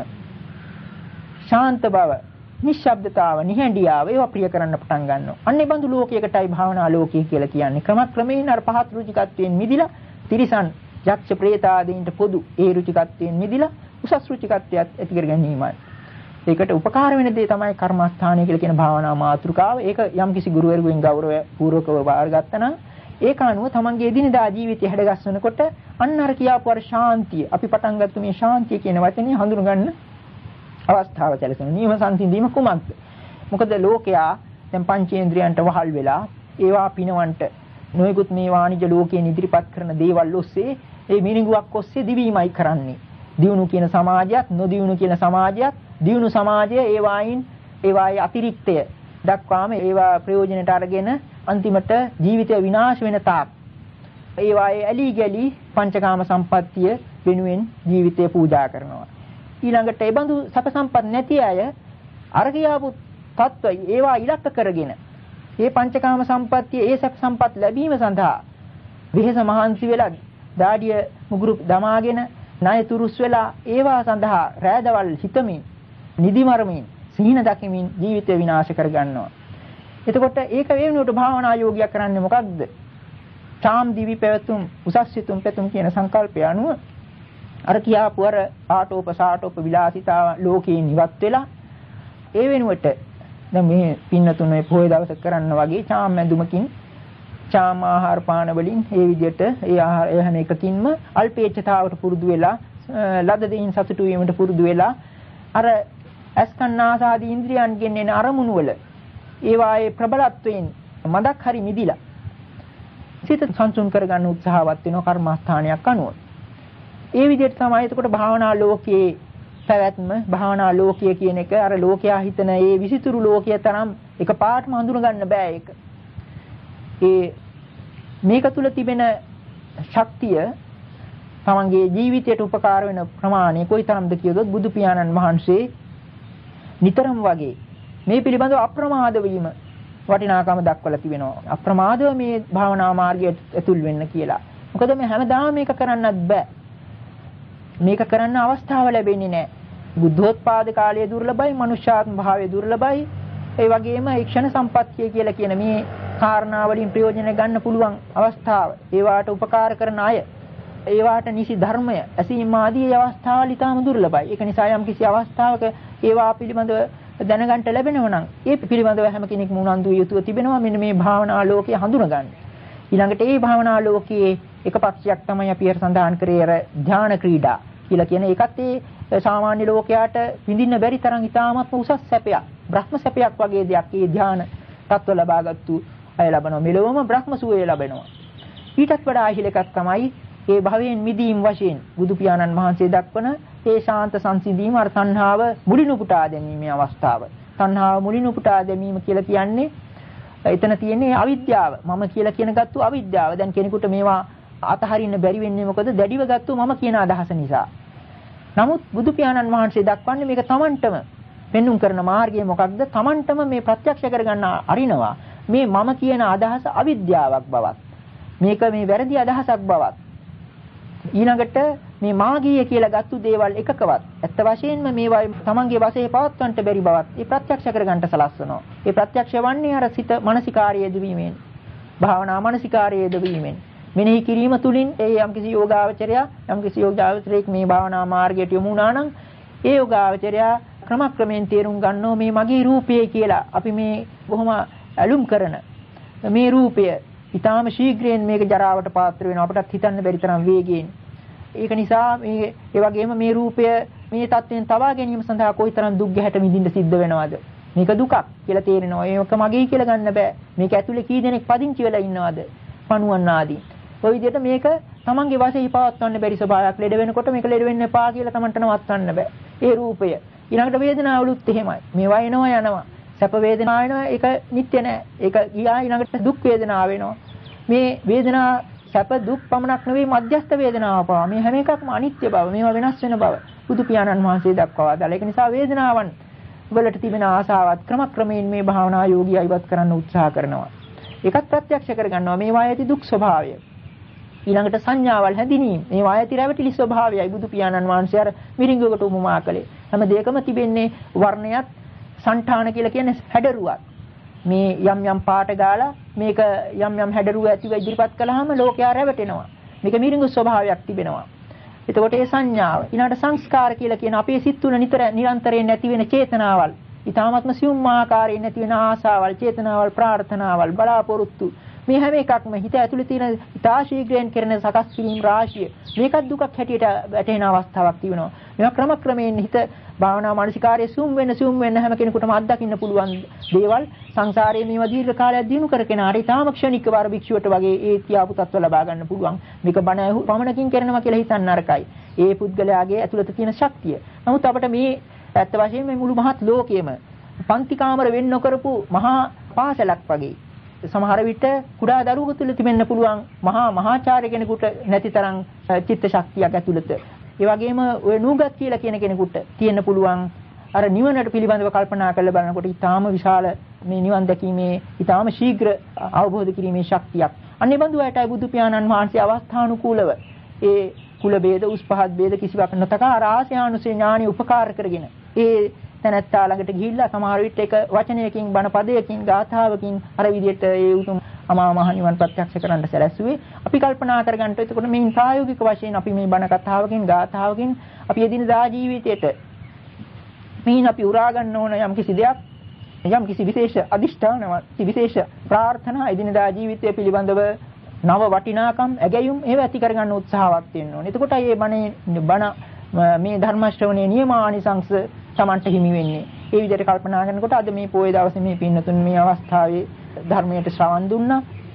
ශාන්ත බව, නිශ්ශබ්දතාව, නිහඬියාව ඒවා ප්‍රිය කරන්න පටන් ගන්නවා. අන්නේ බඳු ලෝකයකටයි භාවනා ලෝකය කියලා කියන්නේ. ක්‍රමක්‍රමයෙන් අර පහත් රුචිකත්වයෙන් මිදිලා තිරිසන්, යක්ෂ, ප්‍රේත ආදීන්ට පොදු ඒ රුචිකත්වයෙන් මිදිලා උසස් රුචිකත්වයක් ඇති කර ගැනීමයි. ඒකට උපකාර වෙන දේ තමයි කර්මස්ථානය කියලා කියන භාවනා මාතෘකාව. ඒක යම්කිසි ගුරුවරයෙකුගෙන් ගෞරවය පූර්වකව බාරගත්තා නම් ඒක අනුව තමන්ගේ එදිනදා ජීවිතය හැඩගස්සනකොට අන්න අර කියාපු අර ශාන්තිය, අපි පටන් ගත්ත මේ ශාන්තිය කියන වචනේ හඳුනගන්න අවස්ථාව සැලසෙනවා. නියම සංසිඳීම කුමක්ද? මොකද ලෝකයා දැන් පංචේන්ද්‍රයන්ට වහල් වෙලා ඒවා පිනවන්ට නොයෙකුත් මේ වාණිජ ලෝකයෙන් ඉදිරිපත් කරන දේවල් ඔස්සේ ඒ මිනිඟුවක් ඔස්සේ දිවීමයි කරන්නේ. දියුණු කියන සමාජයත් නොදියුණු කියන සමාජයත්, දියුණු සමාජය ඒවායින් ඒවායේ අතිරික්තය දක්වාම ඒවා ප්‍රයෝජනට අරගෙන අන්තිමට ජීවිතය විනාශ වෙන තාක් ඒවායේ ඇලි ගලි පංචකාම සම්පත්තිය වෙනුවෙන් ජීවිතය පූජා කරනවා. ඊළඟට ඒ බඳු සැප සම්පත් නැති අය අර කියාපු තත්ත්වය ඒවා ඉලක්ක කරගෙන මේ පංචකාම සම්පත්තිය ඒ සැප සම්පත් ලැබීම සඳහා විහෙස මහන්සි වෙලා දාඩිය මුගුරු දමාගෙන ණය තුරුස් වෙලා ඒවා සඳහා රෑදවල් හිතමින් නිදිමරමින් සිහින දකිමින් ජීවිතය විනාශ කර ගන්නවා. එතකොට ඒක වේනුවට භාවනා යෝගියා කරන්නේ මොකක්ද? චාම් දිවි පැවතුම් උසස් සිතුම් පැතුම් කියන සංකල්පය අනුව අර කියාපු අර ආටෝප සාටෝප විලාසිතා ලෝකයෙන් ඉවත් වෙලා ඒ වෙනුවට දැන් මේ පින්නතුනේ පොයේ දවස කරන්න වගේ චාම් ඇඳුමකින් චාම් ආහාර පාන වලින් ඒ විදිහට ඒ ආහාර එහන එකකින්ම අල්පේච්ඡතාවට පුරුදු වෙලා ලද දෙයින් සතුටු වීමට පුරුදු වෙලා අර අස්කන්නාසාදී ඉන්ද්‍රියන්ගෙන් එන අරමුණු වල ඒවායේ ප්‍රබලත්වයෙන් මදක් හරි මිදිලා සිත සංසුන් කරගන්න උත්සාහවත් වෙන කර්මස්ථානයක් අනුව. ඒ විදිහට තමයි එතකොට භාවනා ලෝකයේ පැවැත්ම, භාවනා ලෝකය කියන එක අර ලෝකයා හිතන ඒ විසිතුරු ලෝකයේ තරම් එකපාරටම හඳුන ගන්න බෑ ඒක. ඒ මේක තුල තිබෙන ශක්තිය තමන්ගේ ජීවිතයට උපකාර වෙන ප්‍රමාණය කොයිතරම්ද කියදොත් බුදු පියාණන් වහන්සේ නිතරම වගේ මේ පිළිබඳව අප්‍රමාද වීම වටිනාකම දක්වලා තිබෙනවා. අප්‍රමාදව මේ භාවනා මාර්ගයට ඇතුල් වෙන්න කියලා. මොකද මේ හැමදාම මේක කරන්නත් බෑ. මේක කරන්න අවස්ථාව ලැබෙන්නේ නැහැ. බුද්ධෝත්පාද කාලයේ දුර්ලභයි, මනුෂ්‍යාත්ම භාවයේ දුර්ලභයි. ඒ වගේම ක්ෂණ සම්පත්තිය කියලා කියන මේ කාරණා වලින් ප්‍රයෝජන ගන්න පුළුවන් අවස්ථාව. ඒවාට උපකාර කරන අය, ඒවාට නිසි ධර්මය ඇසීම ආදී අවස්ථාවල් ඉතාම දුර්ලභයි. ඒක නිසා යම් කිසි අවස්ථාවක ඒවා පිළිබඳව දැනගන්න ලැබෙනවා නම් ඒ පිළිබඳව හැම කෙනෙක්ම උනන්දු යුතුව තිබෙනවා මෙන්න මේ භාවනා ලෝකයේ හඳුනගන්න. ඊළඟට මේ භාවනා ලෝකයේ එක පක්ෂයක් තමයි අපි අර සඳහන් කරේ අර ධානා ක්‍රීඩා කියලා කියන එකත් ඒ සාමාන්‍ය ලෝකයාට විඳින්න බැරි තරම් ඉතාමත්ම උසස් සැපයක්, බ්‍රහ්ම සැපයක් වගේ දෙයක්. මේ ධාන තත්ත්ව ලබාගත්තු අය ලබනවා. මෙලොවම බ්‍රහ්ම සුවය ලැබෙනවා. ඊටත් වඩා ඉහළ එකක් තමයි ඒ භවයෙන් මිදීම වශයෙන් බුදු පියාණන් වහන්සේ දක්වන ඒ ශාන්ත සංසිඳීම, අර තණ්හාව මුලින් උපුටා දැමීමේ අවස්ථාව. තණ්හාව මුලින් උපුටා දැමීම කියලා කියන්නේ එතන තියෙන්නේ අවිද්‍යාව. මම කියලා කියන ගත්තු අවිද්‍යාව. දැන් කෙනෙකුට මේවා අතහරින්න බැරි වෙන්නේ මොකද? දැඩිව ගත්තු මම කියන අදහස නිසා. නමුත් බුදු පියාණන් වහන්සේ දක්වන්නේ මේක Tamanටම පෙන්눔 කරන මාර්ගය මොකක්ද? Tamanටම මේ ප්‍රත්‍යක්ෂ කරගන්න අරිනවා. මේ මම කියන අදහස අවිද්‍යාවක් බවත්, මේක මේ වැරදි අදහසක් බවත්, ඊළඟට මේ මාගීය කියලා ගත්තු දේවල් එකකවත් ඇත්ත වශයෙන්ම මේවා තමන්ගේ වශයෙන් පවත්වන්නට බැරි බවත් ඒ ප්‍රත්‍යක්ෂ කරගන්නට සලස්වනවා. ඒ ප්‍රත්‍යක්ෂ වන්නේ අර සිත මානසිකාර්යය යෙදවීමෙන්, භාවනා මානසිකාර්යය යෙදවීමෙන්. මෙනෙහි කිරීම තුලින් ඒ යම්කිසි යෝගාවචරය යම්කිසි යෝගාවචරයක් මේ භාවනා මාර්ගයට යොමු වුණා නම් ඒ යෝගාවචරය ක්‍රමක්‍රමයෙන් තේරුම් ගන්නවා මේ මගේ රූපය කියලා. අපි මේ බොහොම ඇලුම් කරන මේ රූපය ඊටාම ශීඝ්‍රයෙන් මේක ජරාවට පාත්‍ර වෙනවා. අපටත් හිතන්න බැරි තරම් වේගයෙන්. ඒක නිසා මේ ඒ වගේම මේ රූපය මේ තත්ත්වයෙන් තබා ගැනීම සඳහා කොයිතරම් දුක් ගැහැට විඳින්න සිද්ධ වෙනවද? මේක දුකක් කියලා තේරෙනවා. ඒක මගේ කියලා ගන්න බෑ. මේක ඇතුලේ කී දෙනෙක් පදිංචි වෙලා ඉන්නවද? පණුවන් ආදී. ඔය විදිහට මේක තමන්ගේ වශයෙන් පවත්වන්න බැරි ස්වභාවයක්. ලෙඩ වෙනකොට මේක ලෙඩ වෙන්න එපා කියලා තමන්ට නවත්තන්න බෑ. ඒ රූපය. ඊළඟට වේදනාවලුත් එහෙමයි. මේවා එනවා යනවා. සැප වේදනාව වෙනවා. ඒක නිට්ටය නෑ. ඒක ගියා ඊළඟට දුක් වේදනාව වෙනවා. මේ වේදනා සැප දුක් පමණක් නෙවෙයි මධ්‍යස්ථ වේදනාව පවා. මේ හැම එකක්ම අනිත්‍ය බව, මේවා වෙනස් වෙන බව බුදු පියාණන් වහන්සේ දක්වවා දාලා. ඒක නිසා වේදනාවන් වලට තිබෙන ආසාවත් ක්‍රමක්‍රමයෙන් මේ භාවනා යෝගී ඉවත් කරන්න උත්සාහ කරනවා. ඒකත් ප්‍රත්‍යක්ෂ කරගන්නවා මේවා ඇති දුක් ස්වභාවය. ඊළඟට සංඥාවල් හැඳිනීම මේවා ඇති රැවටිලි ස්වභාවයයි බුදු පියාණන් වහන්සේ අර මිරිඟුවකට උපමා කළේ. හැම දෙයකම තිබෙන්නේ වර්ණයත් සංඨාන කියලා කියන්නේ හැඩරුවක්. මේ යම් යම් පාට ගාලා මේක යම් යම් හැඩරුව ඇතිව ඉදිරිපත් කළාම ලෝකයා රැවටෙනවා. මේක මිරිඟු ස්වභාවයක් තිබෙනවා. එතකොට ඒ සංඥාව ඊළඟට සංස්කාර කියලා කියන අපේ සිත් තුළ නිතර නිරන්තරයෙන් නැති වෙන චේතනාවල්, ඊ타ත්ම සියුම් ආකාරයෙන් නැති වෙන ආසාවල්, චේතනාවල්, ප්‍රාර්ථනාවල්, බලාපොරොත්තු මේ හැම එකක්ම හිත ඇතුලේ තියෙන ඉතා ශීඝ්‍රයෙන් කරන සකස් කිරීම රාශිය මේකත් දුකක් හැටියට වැටෙන අවස්ථාවක් තියෙනවා. මේවා ක්‍රමක්‍රමයෙන් හිත භාවනා මානසිකාර්යය සුම් වෙන සුම් වෙන හැම කෙනෙකුටම අත්දකින්න පුළුවන් දේවල් සංසාරයේ මේවා දීර්ඝ කාලයක් දිනු කරගෙන ආරි තාම ක්ෂණිකව අර භික්ෂුවට වගේ ඒ තියාපු තත්ත්ව ලබා ගන්න පුළුවන්. මේක බණ ඇහු පමණකින් කරනවා කියලා හිතන්න නරකයි. ඒ පුද්ගලයාගේ ඇතුළත තියෙන ශක්තිය. නමුත් අපිට මේ ඇත්ත වශයෙන්ම මේ මුළු මහත් ලෝකයේම පන්ති කාමර වෙන්න නොකරපු මහා පාසලක් වගේ සමහර විට කුඩා දරුවෙකු තුළ තිබෙන්න පුළුවන් මහා මහාචාර්ය කෙනෙකුට නැති තරම් චිත්ත ශක්තියක් ඇතුළත. ඒ වගේම ඔය නූගත් කියලා කියන කෙනෙකුට තියෙන්න පුළුවන් අර නිවනට පිළිබඳව කල්පනා කරලා බලනකොට ඊටාම විශාල මේ නිවන් දැකීමේ ඊටාම ශීඝ්‍ර අවබෝධ කිරීමේ ශක්තියක්. අන්නේ බඳු අයටයි බුදු පියාණන් වහන්සේ අවස්ථානුකූලව ඒ කුල ભેද උස් පහත් ભેද කිසිවක් නොතකා රාසයානුසේ ඥාණි උපකාර කරගෙන ඒ තැනැත්තා ළඟට ගිහිල්ලා සමහර විට එක වචනයකින් බණ පදයකින් ගාථාවකින් අර විදිහට ඒ උතුම් අමා මහ නිවන් ප්‍රත්‍යක්ෂ කරන්න සැලැස්සුවේ. අපි කල්පනා කරගන්න එතකොට මේ ප්‍රායෝගික වශයෙන් අපි මේ බණ කතාවකින් ගාථාවකින් අපි එදිනදා ජීවිතයට මේන් අපි උරා ගන්න ඕන යම් කිසි දෙයක් යම් කිසි විශේෂ අදිෂ්ඨානවත් විශේෂ ප්‍රාර්ථනා එදිනදා ජීවිතය පිළිබඳව නව වටිනාකම් ඇගයුම් ඒව ඇති කරගන්න උත්සාහවත් වෙන්න ඕනේ. එතකොට මේ බණේ බණ මේ ධර්ම ශ්‍රවණයේ නියමානිසංස තමන්ට හිමි වෙන්නේ. ඒ විදිහට කල්පනා කරනකොට අද මේ පොයේ දවසේ මේ පින්නතුන් මේ අවස්ථාවේ ධර්මයට ශ්‍රවණ දුන්නා.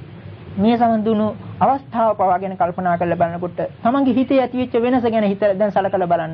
මේ සමන් දුණු අවස්ථාව පවා ගැන කල්පනා කරලා බලනකොට තමන්ගේ හිතේ ඇතිවෙච්ච වෙනස ගැන හිත දැන් සලකලා බලන්න.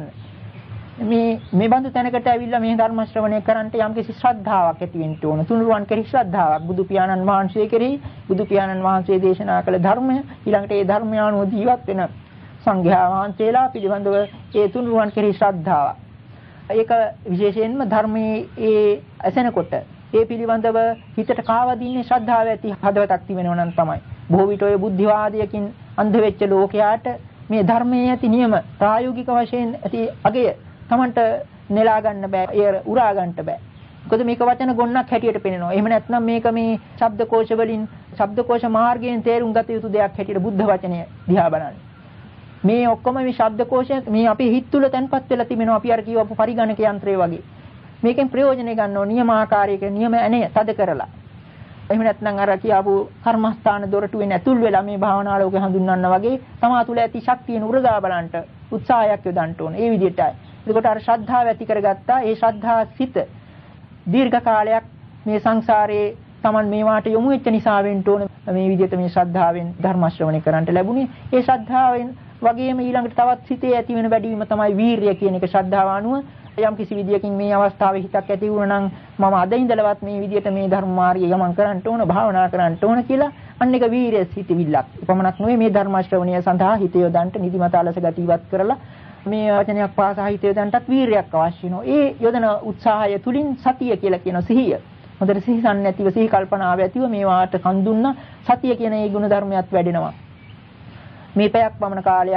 මේ මේ බඳු තැනකට ඇවිල්ලා මේ ධර්ම ශ්‍රවණය කරන්නට යම්කිසි ශ්‍රද්ධාවක් ඇති වෙන්න ඕන. තුනුරුවන් කෙරෙහි ශ්‍රද්ධාවක් බුදු පියාණන් වහන්සේ කෙරෙහි බුදු පියාණන් වහන්සේ දේශනා කළ ධර්මය ඊළඟට ඒ ධර්මයානුව ජීවත් වෙන සංඝයා වහන්සේලා පිළිබඳව ඒ තුනුරුවන් කෙරෙහි ශ්‍රද්ධාවක්. ඒක විශේෂයෙන්ම ධර්මයේ ඒ ඇසෙනකොට ඒ පිළිබඳව හිතට කාවදින්නේ ශ්‍රද්ධාව ඇති හදවතක් තිබෙනවා නම් තමයි. බොහෝ විට ඔය බුද්ධිවාදයකින් අන්ධ වෙච්ච ලෝකයාට මේ ධර්මයේ ඇති නියම ප්‍රායෝගික වශයෙන් ඇති අගය තමන්ට නෙලා ගන්න බෑ. ඒ උරා ගන්නට බෑ. මොකද මේක වචන ගොන්නක් හැටියට පෙනෙනවා. එහෙම නැත්නම් මේක මේ ශබ්දකෝෂ වලින් ශබ්දකෝෂ මාර්ගයෙන් තේරුම් ගත යුතු දෙයක් හැටියට බුද්ධ වචනය දිහා බලන්න. මේ ඔක්කොම මේ ශබ්දකෝෂය මේ අපේ හිත තුළ තැන්පත් වෙලා තිබෙනවා. අපි අර කියවපු පරිගණක යන්ත්‍රය වගේ. මේකෙන් ප්‍රයෝජනෙ ගන්නවා නියමාකාරයක නියම ඇනේ තද කරලා. එහෙම නැත්නම් අර කියවපු කර්මස්ථාන දොරටුවෙන් ඇතුල් වෙලා මේ භාවනා ලෝකේ හඳුන්වන්න වගේ තමා තුළ ඇති ශක්තියන උරගා බලන්නට උත්සාහයක් යොදන්න ඕන. ඒ විදිහටයි. එතකොට අර ශ්‍රද්ධාව ඇති කරගත්තා. ඒ ශ්‍රද්ධා සිත දීර්ඝ කාලයක් මේ සංසාරේ Taman මේවාට යොමු වෙච්ච නිසා වෙන්න ඕන මේ විදිහට මේ ශ්‍රද්ධාවෙන් ධර්ම ශ්‍රවණය කරන්නට ලැබුණේ. ඒ ශ්‍රද්ධාවෙන් වගේම ඊළඟට තවත් සිතේ ඇති වෙන වැඩිවීම තමයි වීරිය කියන එක. ශ්‍රද්ධාව අනුව යම් කිසි විදියකින් මේ අවස්ථාවේ හිතක් ඇති වුණා නම් මම අද ඉඳලවත් මේ විදියට මේ ධර්ම මාර්ගය ගමන් කරන්න ඕන, භාවනා කරන්න ඕන කියලා අන්න එක වීරිය සිටිවිල්ලක්. එපමණක් නෙවෙයි මේ ධර්ම ශ්‍රවණය සඳහා හිත යොදන්න නිදිමත අලස ගති ඉවත් කරලා මේ වචනයක් පාසා හිත යොදන්නටත් වීරියක් අවශ්‍ය වෙනවා. ඒ යොදන උත්සාහය තුලින් සතිය කියලා කියන සිහිය හොඳට සිහිසන් නැතිව සිහි කල්පනාව ඇතිව මේවාට කන් දුන්න සතිය කියන ඒ ගුණ ධර්මයක් වැඩෙනවා. මේ පැයක් පමණ කාලයක්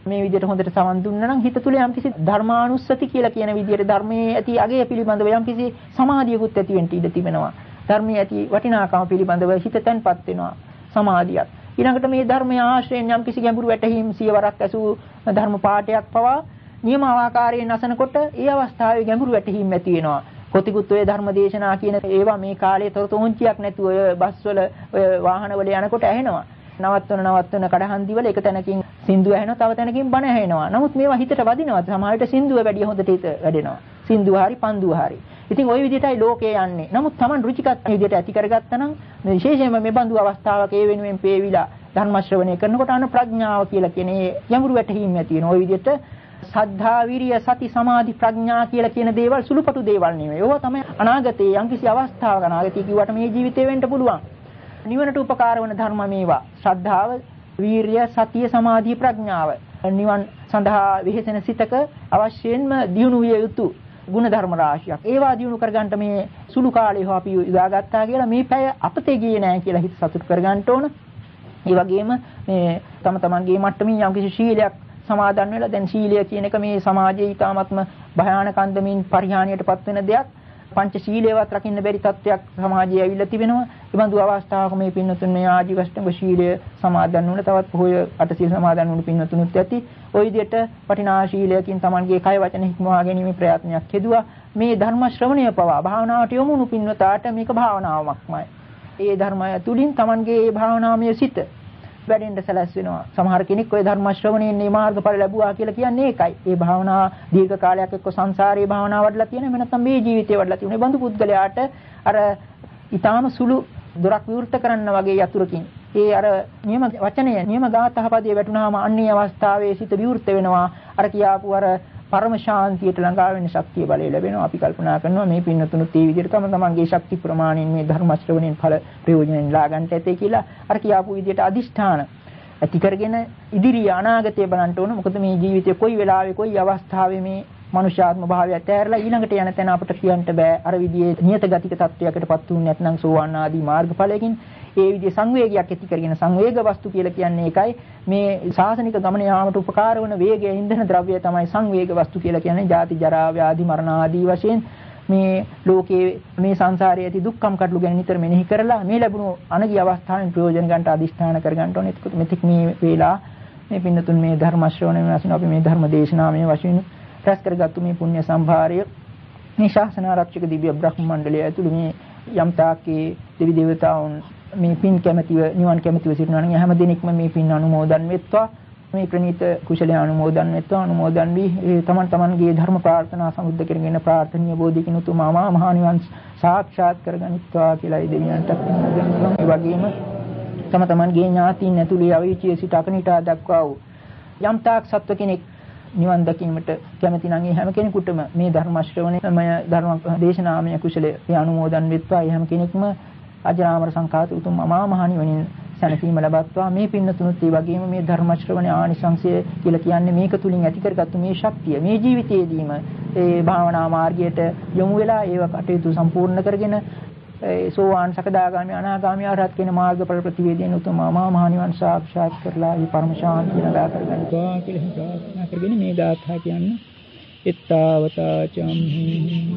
මේ විදිහට හොඳට සවන් දුන්නා නම් හිත තුළ යම්කිසි ධර්මානුස්සති කියලා කියන විදිහට ධර්මයේ ඇති අගය පිළිබඳව යම්කිසි සමාධියකුත් ඇති වෙන්න ඉඩ තිබෙනවා. ධර්මයේ ඇති වටිනාකම පිළිබඳව හිත තැන්පත් වෙනවා සමාධියක්. ඊළඟට මේ ධර්මයේ ආශ්‍රයෙන් යම්කිසි ගැඹුරු වැටහීම් සියවරක් ඇසූ ධර්ම පාඨයක් පවා නියම ආකාරයෙන් අසනකොට ඒ අවස්ථාවේ ගැඹුරු වැටහීම් ඇති වෙනවා. කොතිකුත් ඔය ධර්ම දේශනා කියන ඒවා මේ කාලේ තොරතුංචියක් නැතුව ඔය බස්වල ඔය වාහනවල යනකොට ඇහෙනවා. නවත්වන නවත්වන කඩහන්දිවල එක තැනකින් සින්දුව ඇහෙනවා, තව තැනකින් බණ ඇහෙනවා. නමුත් මේවා හිතට වදිනවා. සමහර විට සින්දුව වැඩි හොඳට හිත වැඩෙනවා. සින්දුව හරි පන්දුව හරි. ඉතින් ওই විදිහටයි ලෝකේ යන්නේ. නමුත් Taman රුචිකත් විදිහට ඇති කරගත්තා නම් විශේෂයෙන්ම මේ බඳු අවස්ථාවක ඒ වෙනුවෙන් පේවිලා ධර්ම ශ්‍රවණය කරනකොට අන ප්‍රඥාව කියලා කියන්නේ යමුරු වැටහීම් ඇති වෙන. ওই විදිහට සද්ධා විරිය සති සමාධි ප්‍රඥා කියලා කියන දේවල් සුළුපටු දේවල් නෙවෙයි. ඒවා තමයි අනාගතයේ යම්කිසි අවස්ථාවක අනාගතයේ කිව්වට මේ ජීවිතේ වෙන්න පුළුවන්. නිවනට උපකාර වන ධර්ම මේවා. ශ්‍රද්ධාව, වීරිය, සතිය, සමාධි, ප්‍රඥාව. නිවන් සඳහා විහෙසෙන සිතක අවශ්‍යයෙන්ම දියුණු විය යුතු ගුණ ධර්ම රාශියක්. ඒවා දියුණු කරගන්න මේ සුළු කාලේ හෝ අපි යොදාගත්තා කියලා මේ පැය අපතේ ගියේ නැහැ කියලා හිත සතුට කරගන්න ඕන. ඒ වගේම මේ තම තමන්ගේ මට්ටමින් යම්කිසි ශීලයක් සමාදන් වෙලා දැන් ශීලය කියන එක මේ සමාජයේ ඊටාත්ම භයානක අන්දමින් පරිහානියටපත් වෙන දෙයක්. පංච ශීලයවත් රකින්න බැරි තත්ත්වයක් සමාජයේ ඇවිල්ලා තිබෙනවා. ඒ බඳු අවස්ථාවක මේ පින්නතුන් මේ ආජීවෂ්ටක ශීලය සමාදන් වුණ තවත් පොහොය අටසිල් සමාදන් වුණ පින්නතුනුත් ඇති. ওই විදිහට වටිනා ශීලයකින් තමන්ගේ කය වචන හික්මවා ගැනීම ප්‍රයත්නයක් යෙදුවා. මේ ධර්ම ශ්‍රවණය පවා භාවනාවට යොමු වුණු පින්වතාට මේක භාවනාවක්මයි. ඒ ධර්මය තුලින් තමන්ගේ මේ භාවනාමය සිත වැඩෙන්න සැලැස්වෙනවා. සමහර කෙනෙක් ওই ධර්ම ශ්‍රවණයෙන් මේ මාර්ගඵල ලැබුවා කියලා කියන්නේ ඒකයි. ඒ භාවනා දීර්ඝ කාලයක් එක්ක සංසාරේ භාවනා වඩලා තියෙන එහෙම නැත්නම් මේ ජීවිතේ වඩලා තියෙන බඳු පුද්ගලයාට අර ඊටාම සුළු දොරක් විවෘත කරන්න වගේ යතුරුකින් ඒ අර නියම වචනය නියම ගාථාපදයේ වැටුනහම අන්නේ අවස්ථාවේ සිත විවෘත වෙනවා. අර කියාපු අර පරම ශාන්තියට ළඟා වෙන ශක්තිය බලය ලැබෙනවා. අපි කල්පනා කරනවා මේ පින්නතුණුත් මේ විදිහට තම තමන්ගේ ශක්ති ප්‍රමාණයෙන් මේ ධර්ම ශ්‍රවණයෙන් ඵල ප්‍රයෝජනෙන් ලා ගන්නට ඇතේ කියලා අර කියාපු විදිහට අදිෂ්ඨාන ඇති කරගෙන ඉදිරිය අනාගතය බලන්න ඕන. මොකද මේ ජීවිතේ කොයි වෙලාවෙ කොයි අවස්ථාවේ මේ මනුෂ්‍යාත්ම භාවය ඇතෑරලා ඊළඟට යන තැන අපිට කියන්න බෑ. අර විදිහේ නියත ගතික තත්වයකටපත් වුනේ නැත්නම් සෝවාන් ආදී මාර්ගඵලයකින් ඒ විදිහේ සංවේගයක් ඇති කරගෙන සංවේග වස්තු කියලා කියන්නේ ඒකයි. මේ ශාසනික ගමන යාමට උපකාර වන වේගය ඉන්ධන ද්‍රව්‍ය තමයි සංවේග වස්තු කියලා කියන්නේ. ජාති ජරා ව්‍යාධි මරණ ආදී වශයෙන් මේ ලෝකයේ මේ සංසාරයේ ඇති දුක්ඛම් කටළු ගැන නිතර මෙනෙහි කරලා මේ ලැබුණු අනගි අවස්ථාවෙන් ප්‍රයෝජන ගන්නට අදිෂ්ඨාන කර ගන්න ඕනේ. එතකොට මෙතික් මේ වේලා මේ පින්නතුන් මේ ධර්ම ශ්‍රවණය වශයෙන් අපි මේ ධර්ම දේශනාමය වශයෙන් රැස් කරගත්තු මේ පුණ්‍ය සම්භාරය මේ ශාසන ආරක්ෂක දිව්‍ය බ්‍රහ්ම මණ්ඩලය ඇතුළු මේ යම් තාකේ දෙවි දේවතාවුන් මේ පින් කැමැතිව නිවන් කැමැතිව සිටිනවා නම් හැම දිනෙකම මේ පින් අනුමෝදන් වෙත්වා. මේ ප්‍රණීත කුසලයේ අනුමෝදන් වෙත්වා. අනුමෝදන් වී තමන් තමන්ගේ ධර්ම ප්‍රාර්ථනා සමුද්ද කරගෙන ප්‍රාර්ථනීය බෝධිකින් උතුම් මහා මහා නිවන් සාක්ෂාත් කරගනිත්වා කියලා දෙවියන්ට පින්දෙනවා. ඒ වගේම තම තමන්ගේ ඥාතීන් ඇතුළේ අවීචිය සිට අකනිටා දක්වා වූ යම් තාක් සත්ව කෙනෙක් නිවන් දකීමට කැමති නම් ඒ හැම කෙනෙකුටම මේ ධර්ම ශ්‍රවණයමය ධර්ම දේශනාමය කුසලයේ අනුමෝදන් වෙත්වා. ඒ හැම කෙනෙක්ම අජරාමර සංඛාත උතුම් අමා මහ නිවනින් සැනසීම ලබත්වා. මේ පින්නතුනුත් ඒ වගේම මේ ධර්ම ශ්‍රවණේ ආනිසංසය කියලා කියන්නේ මේක තුලින් ඇති කරගත්තු මේ ශක්තිය මේ ජීවිතයේදීම ඒ භාවනා මාර්ගයට යොමු වෙලා ඒව කටයුතු සම්පූර්ණ කරගෙන ඒ සෝවාන් සකදාගාමි අනාගාමි අරහත් කියන මාර්ගඵල ප්‍රතිවේදයෙන් උතුම් අමා මහ නිවන් සාක්ෂාත් කරලා මේ පරම ශාන්තිය ලබා කරගන්නවා කියලා ප්‍රාර්ථනා කරගෙන මේ දාථා කියන්නේ එත්තාවතා චම්හි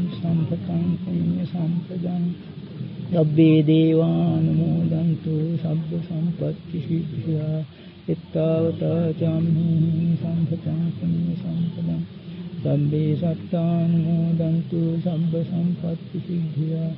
සම්පතං පුඤ්ඤ සම්පදං යබ්බේ දේවානුමෝදන්තු සබ්බ සම්පත්ති සිද්ධා එත්තාවතා චම්හි සම්පතං පුඤ්ඤ සම්පදං සම්බේ සත්තානුමෝදන්තු සබ්බ සම්පත්ති සිද්ධා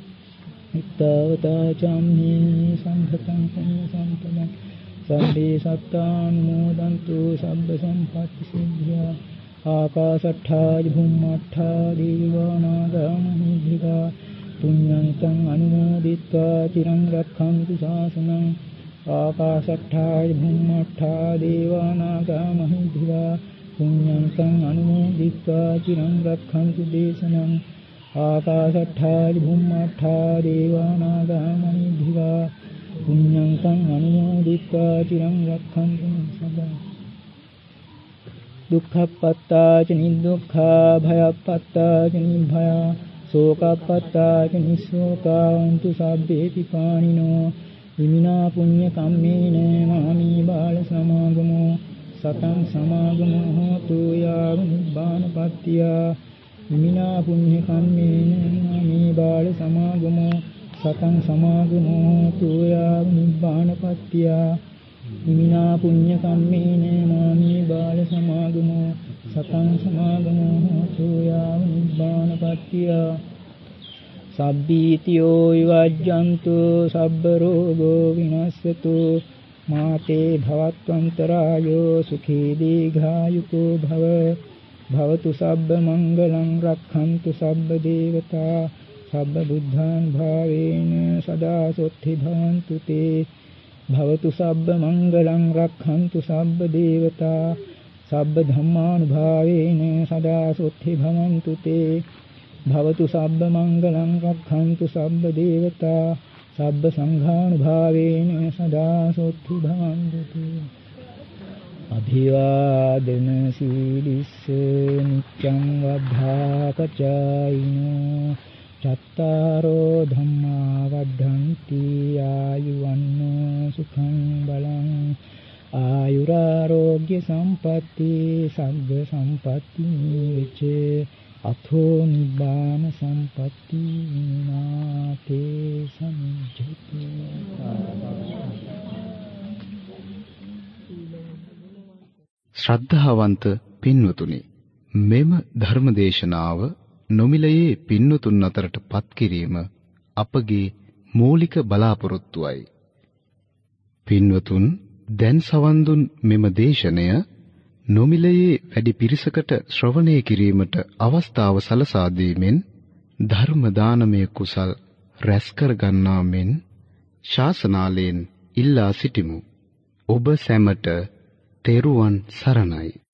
එත්තාවතා චම්හි සම්පතං පුඤ්ඤ සම්පදං සම්බේ සත්තානුමෝදන්තු සබ්බ සම්පත්ති සිද්ධා ආකාශට්ඨා භුම්මට්ඨා දීවානාගා මහිද්దికා පුඤ්ඤන්තං අනුමෝදිත්වා චිරං රක්ඛන්තු ශාසනං ආකාශට්ඨා භුම්මට්ඨා දීවානාගා මහිද්దికා පුඤ්ඤන්තං අනුමෝදිත්වා චිරං රක්ඛන්තු දේශනං ආකාශට්ඨා භුම්මට්ඨා දීවානාගා මහිද්దికා පුඤ්ඤන්තං අනුමෝදිත්වා චිරං රක්ඛන්තු සදා දුක්ඛප්පත්තා ච නිදුක්ඛා භයප්පත්තා ච නිභයා සෝකප්පත්තා ච නිස්සෝකාන්තු සබ්බේති පාණිනෝ විමිනා පුඤ්ඤ කම්මේන මාමි බාල සමාගමෝ සතං සමාගමෝ හෝතු යාව නිබ්බානපත්තිය ඉමිනා පුඤ්ඤ කම්මේන මාමේ බාල සමාගමෝ සතං සමාගමෝ හෝතු යාව නිබ්බානපත්තිය ඉමිනා පුඤ්ඤ කම්මේන මාමේ බාල සමාගමෝ සතං සමාගමෝ හෝතු යාව නිබ්බානපත්තිය සබ්බීතියෝ විවජ්ජන්තු සබ්බ රෝගෝ විනස්සතු මාතේ භවත්වන්තරායෝ සුඛී දීඝායුකෝ භව භවතු සබ්බ මංගලං රක්ඛන්තු සබ්බ දේවතා සබ්බ බුද්ධාන් භාවේන සදා සොත්ථි භවන්තු තේ භවතු සබ්බ මංගලං රක්ඛන්තු සබ්බ දේවතා සබ්බ ධම්මානුභාවේන සදා සොත්ථි භවන්තු තේ භවතු සබ්බ මංගලං රක්ඛන්තු සබ්බ දේවතා සබ්බ සංඝානුභාවේන සදා සොත්ථි භවන්තු අභිවාදන සීලිස්ස නිච්ඡං වද්ධාපචායිනෝ චත්තාරෝ ධම්මා වද්ධන්ති ආයුවන්නෝ සුඛං බලං ආයුරාෝග්‍ය සම්පatti සග්ග සම්පatti විච අතෝ නිබ්බාන සම්පatti නාතේ සම්ජිතේ ශ්‍රද්ධාවන්ත පින්වතුනි, මෙම ධර්මදේශනාව නොමිලයේ පින්වතුන් අතරට පත් කිරීම අපගේ මූලික බලාපොරොත්තුවයි. පින්වතුන් දැන් සවන් දුන් මෙම දේශනය නොමිලයේ වැඩි පිරිසකට ශ්‍රවණය කිරීමට අවස්ථාව සලසා දීමෙන් ධර්ම දානමය කුසල් රැස් කර ගන්නා මෙන් ශාසනාලයෙන් ඉල්ලා සිටිමු. ඔබ සැමට තෙරුවන් සරණයි.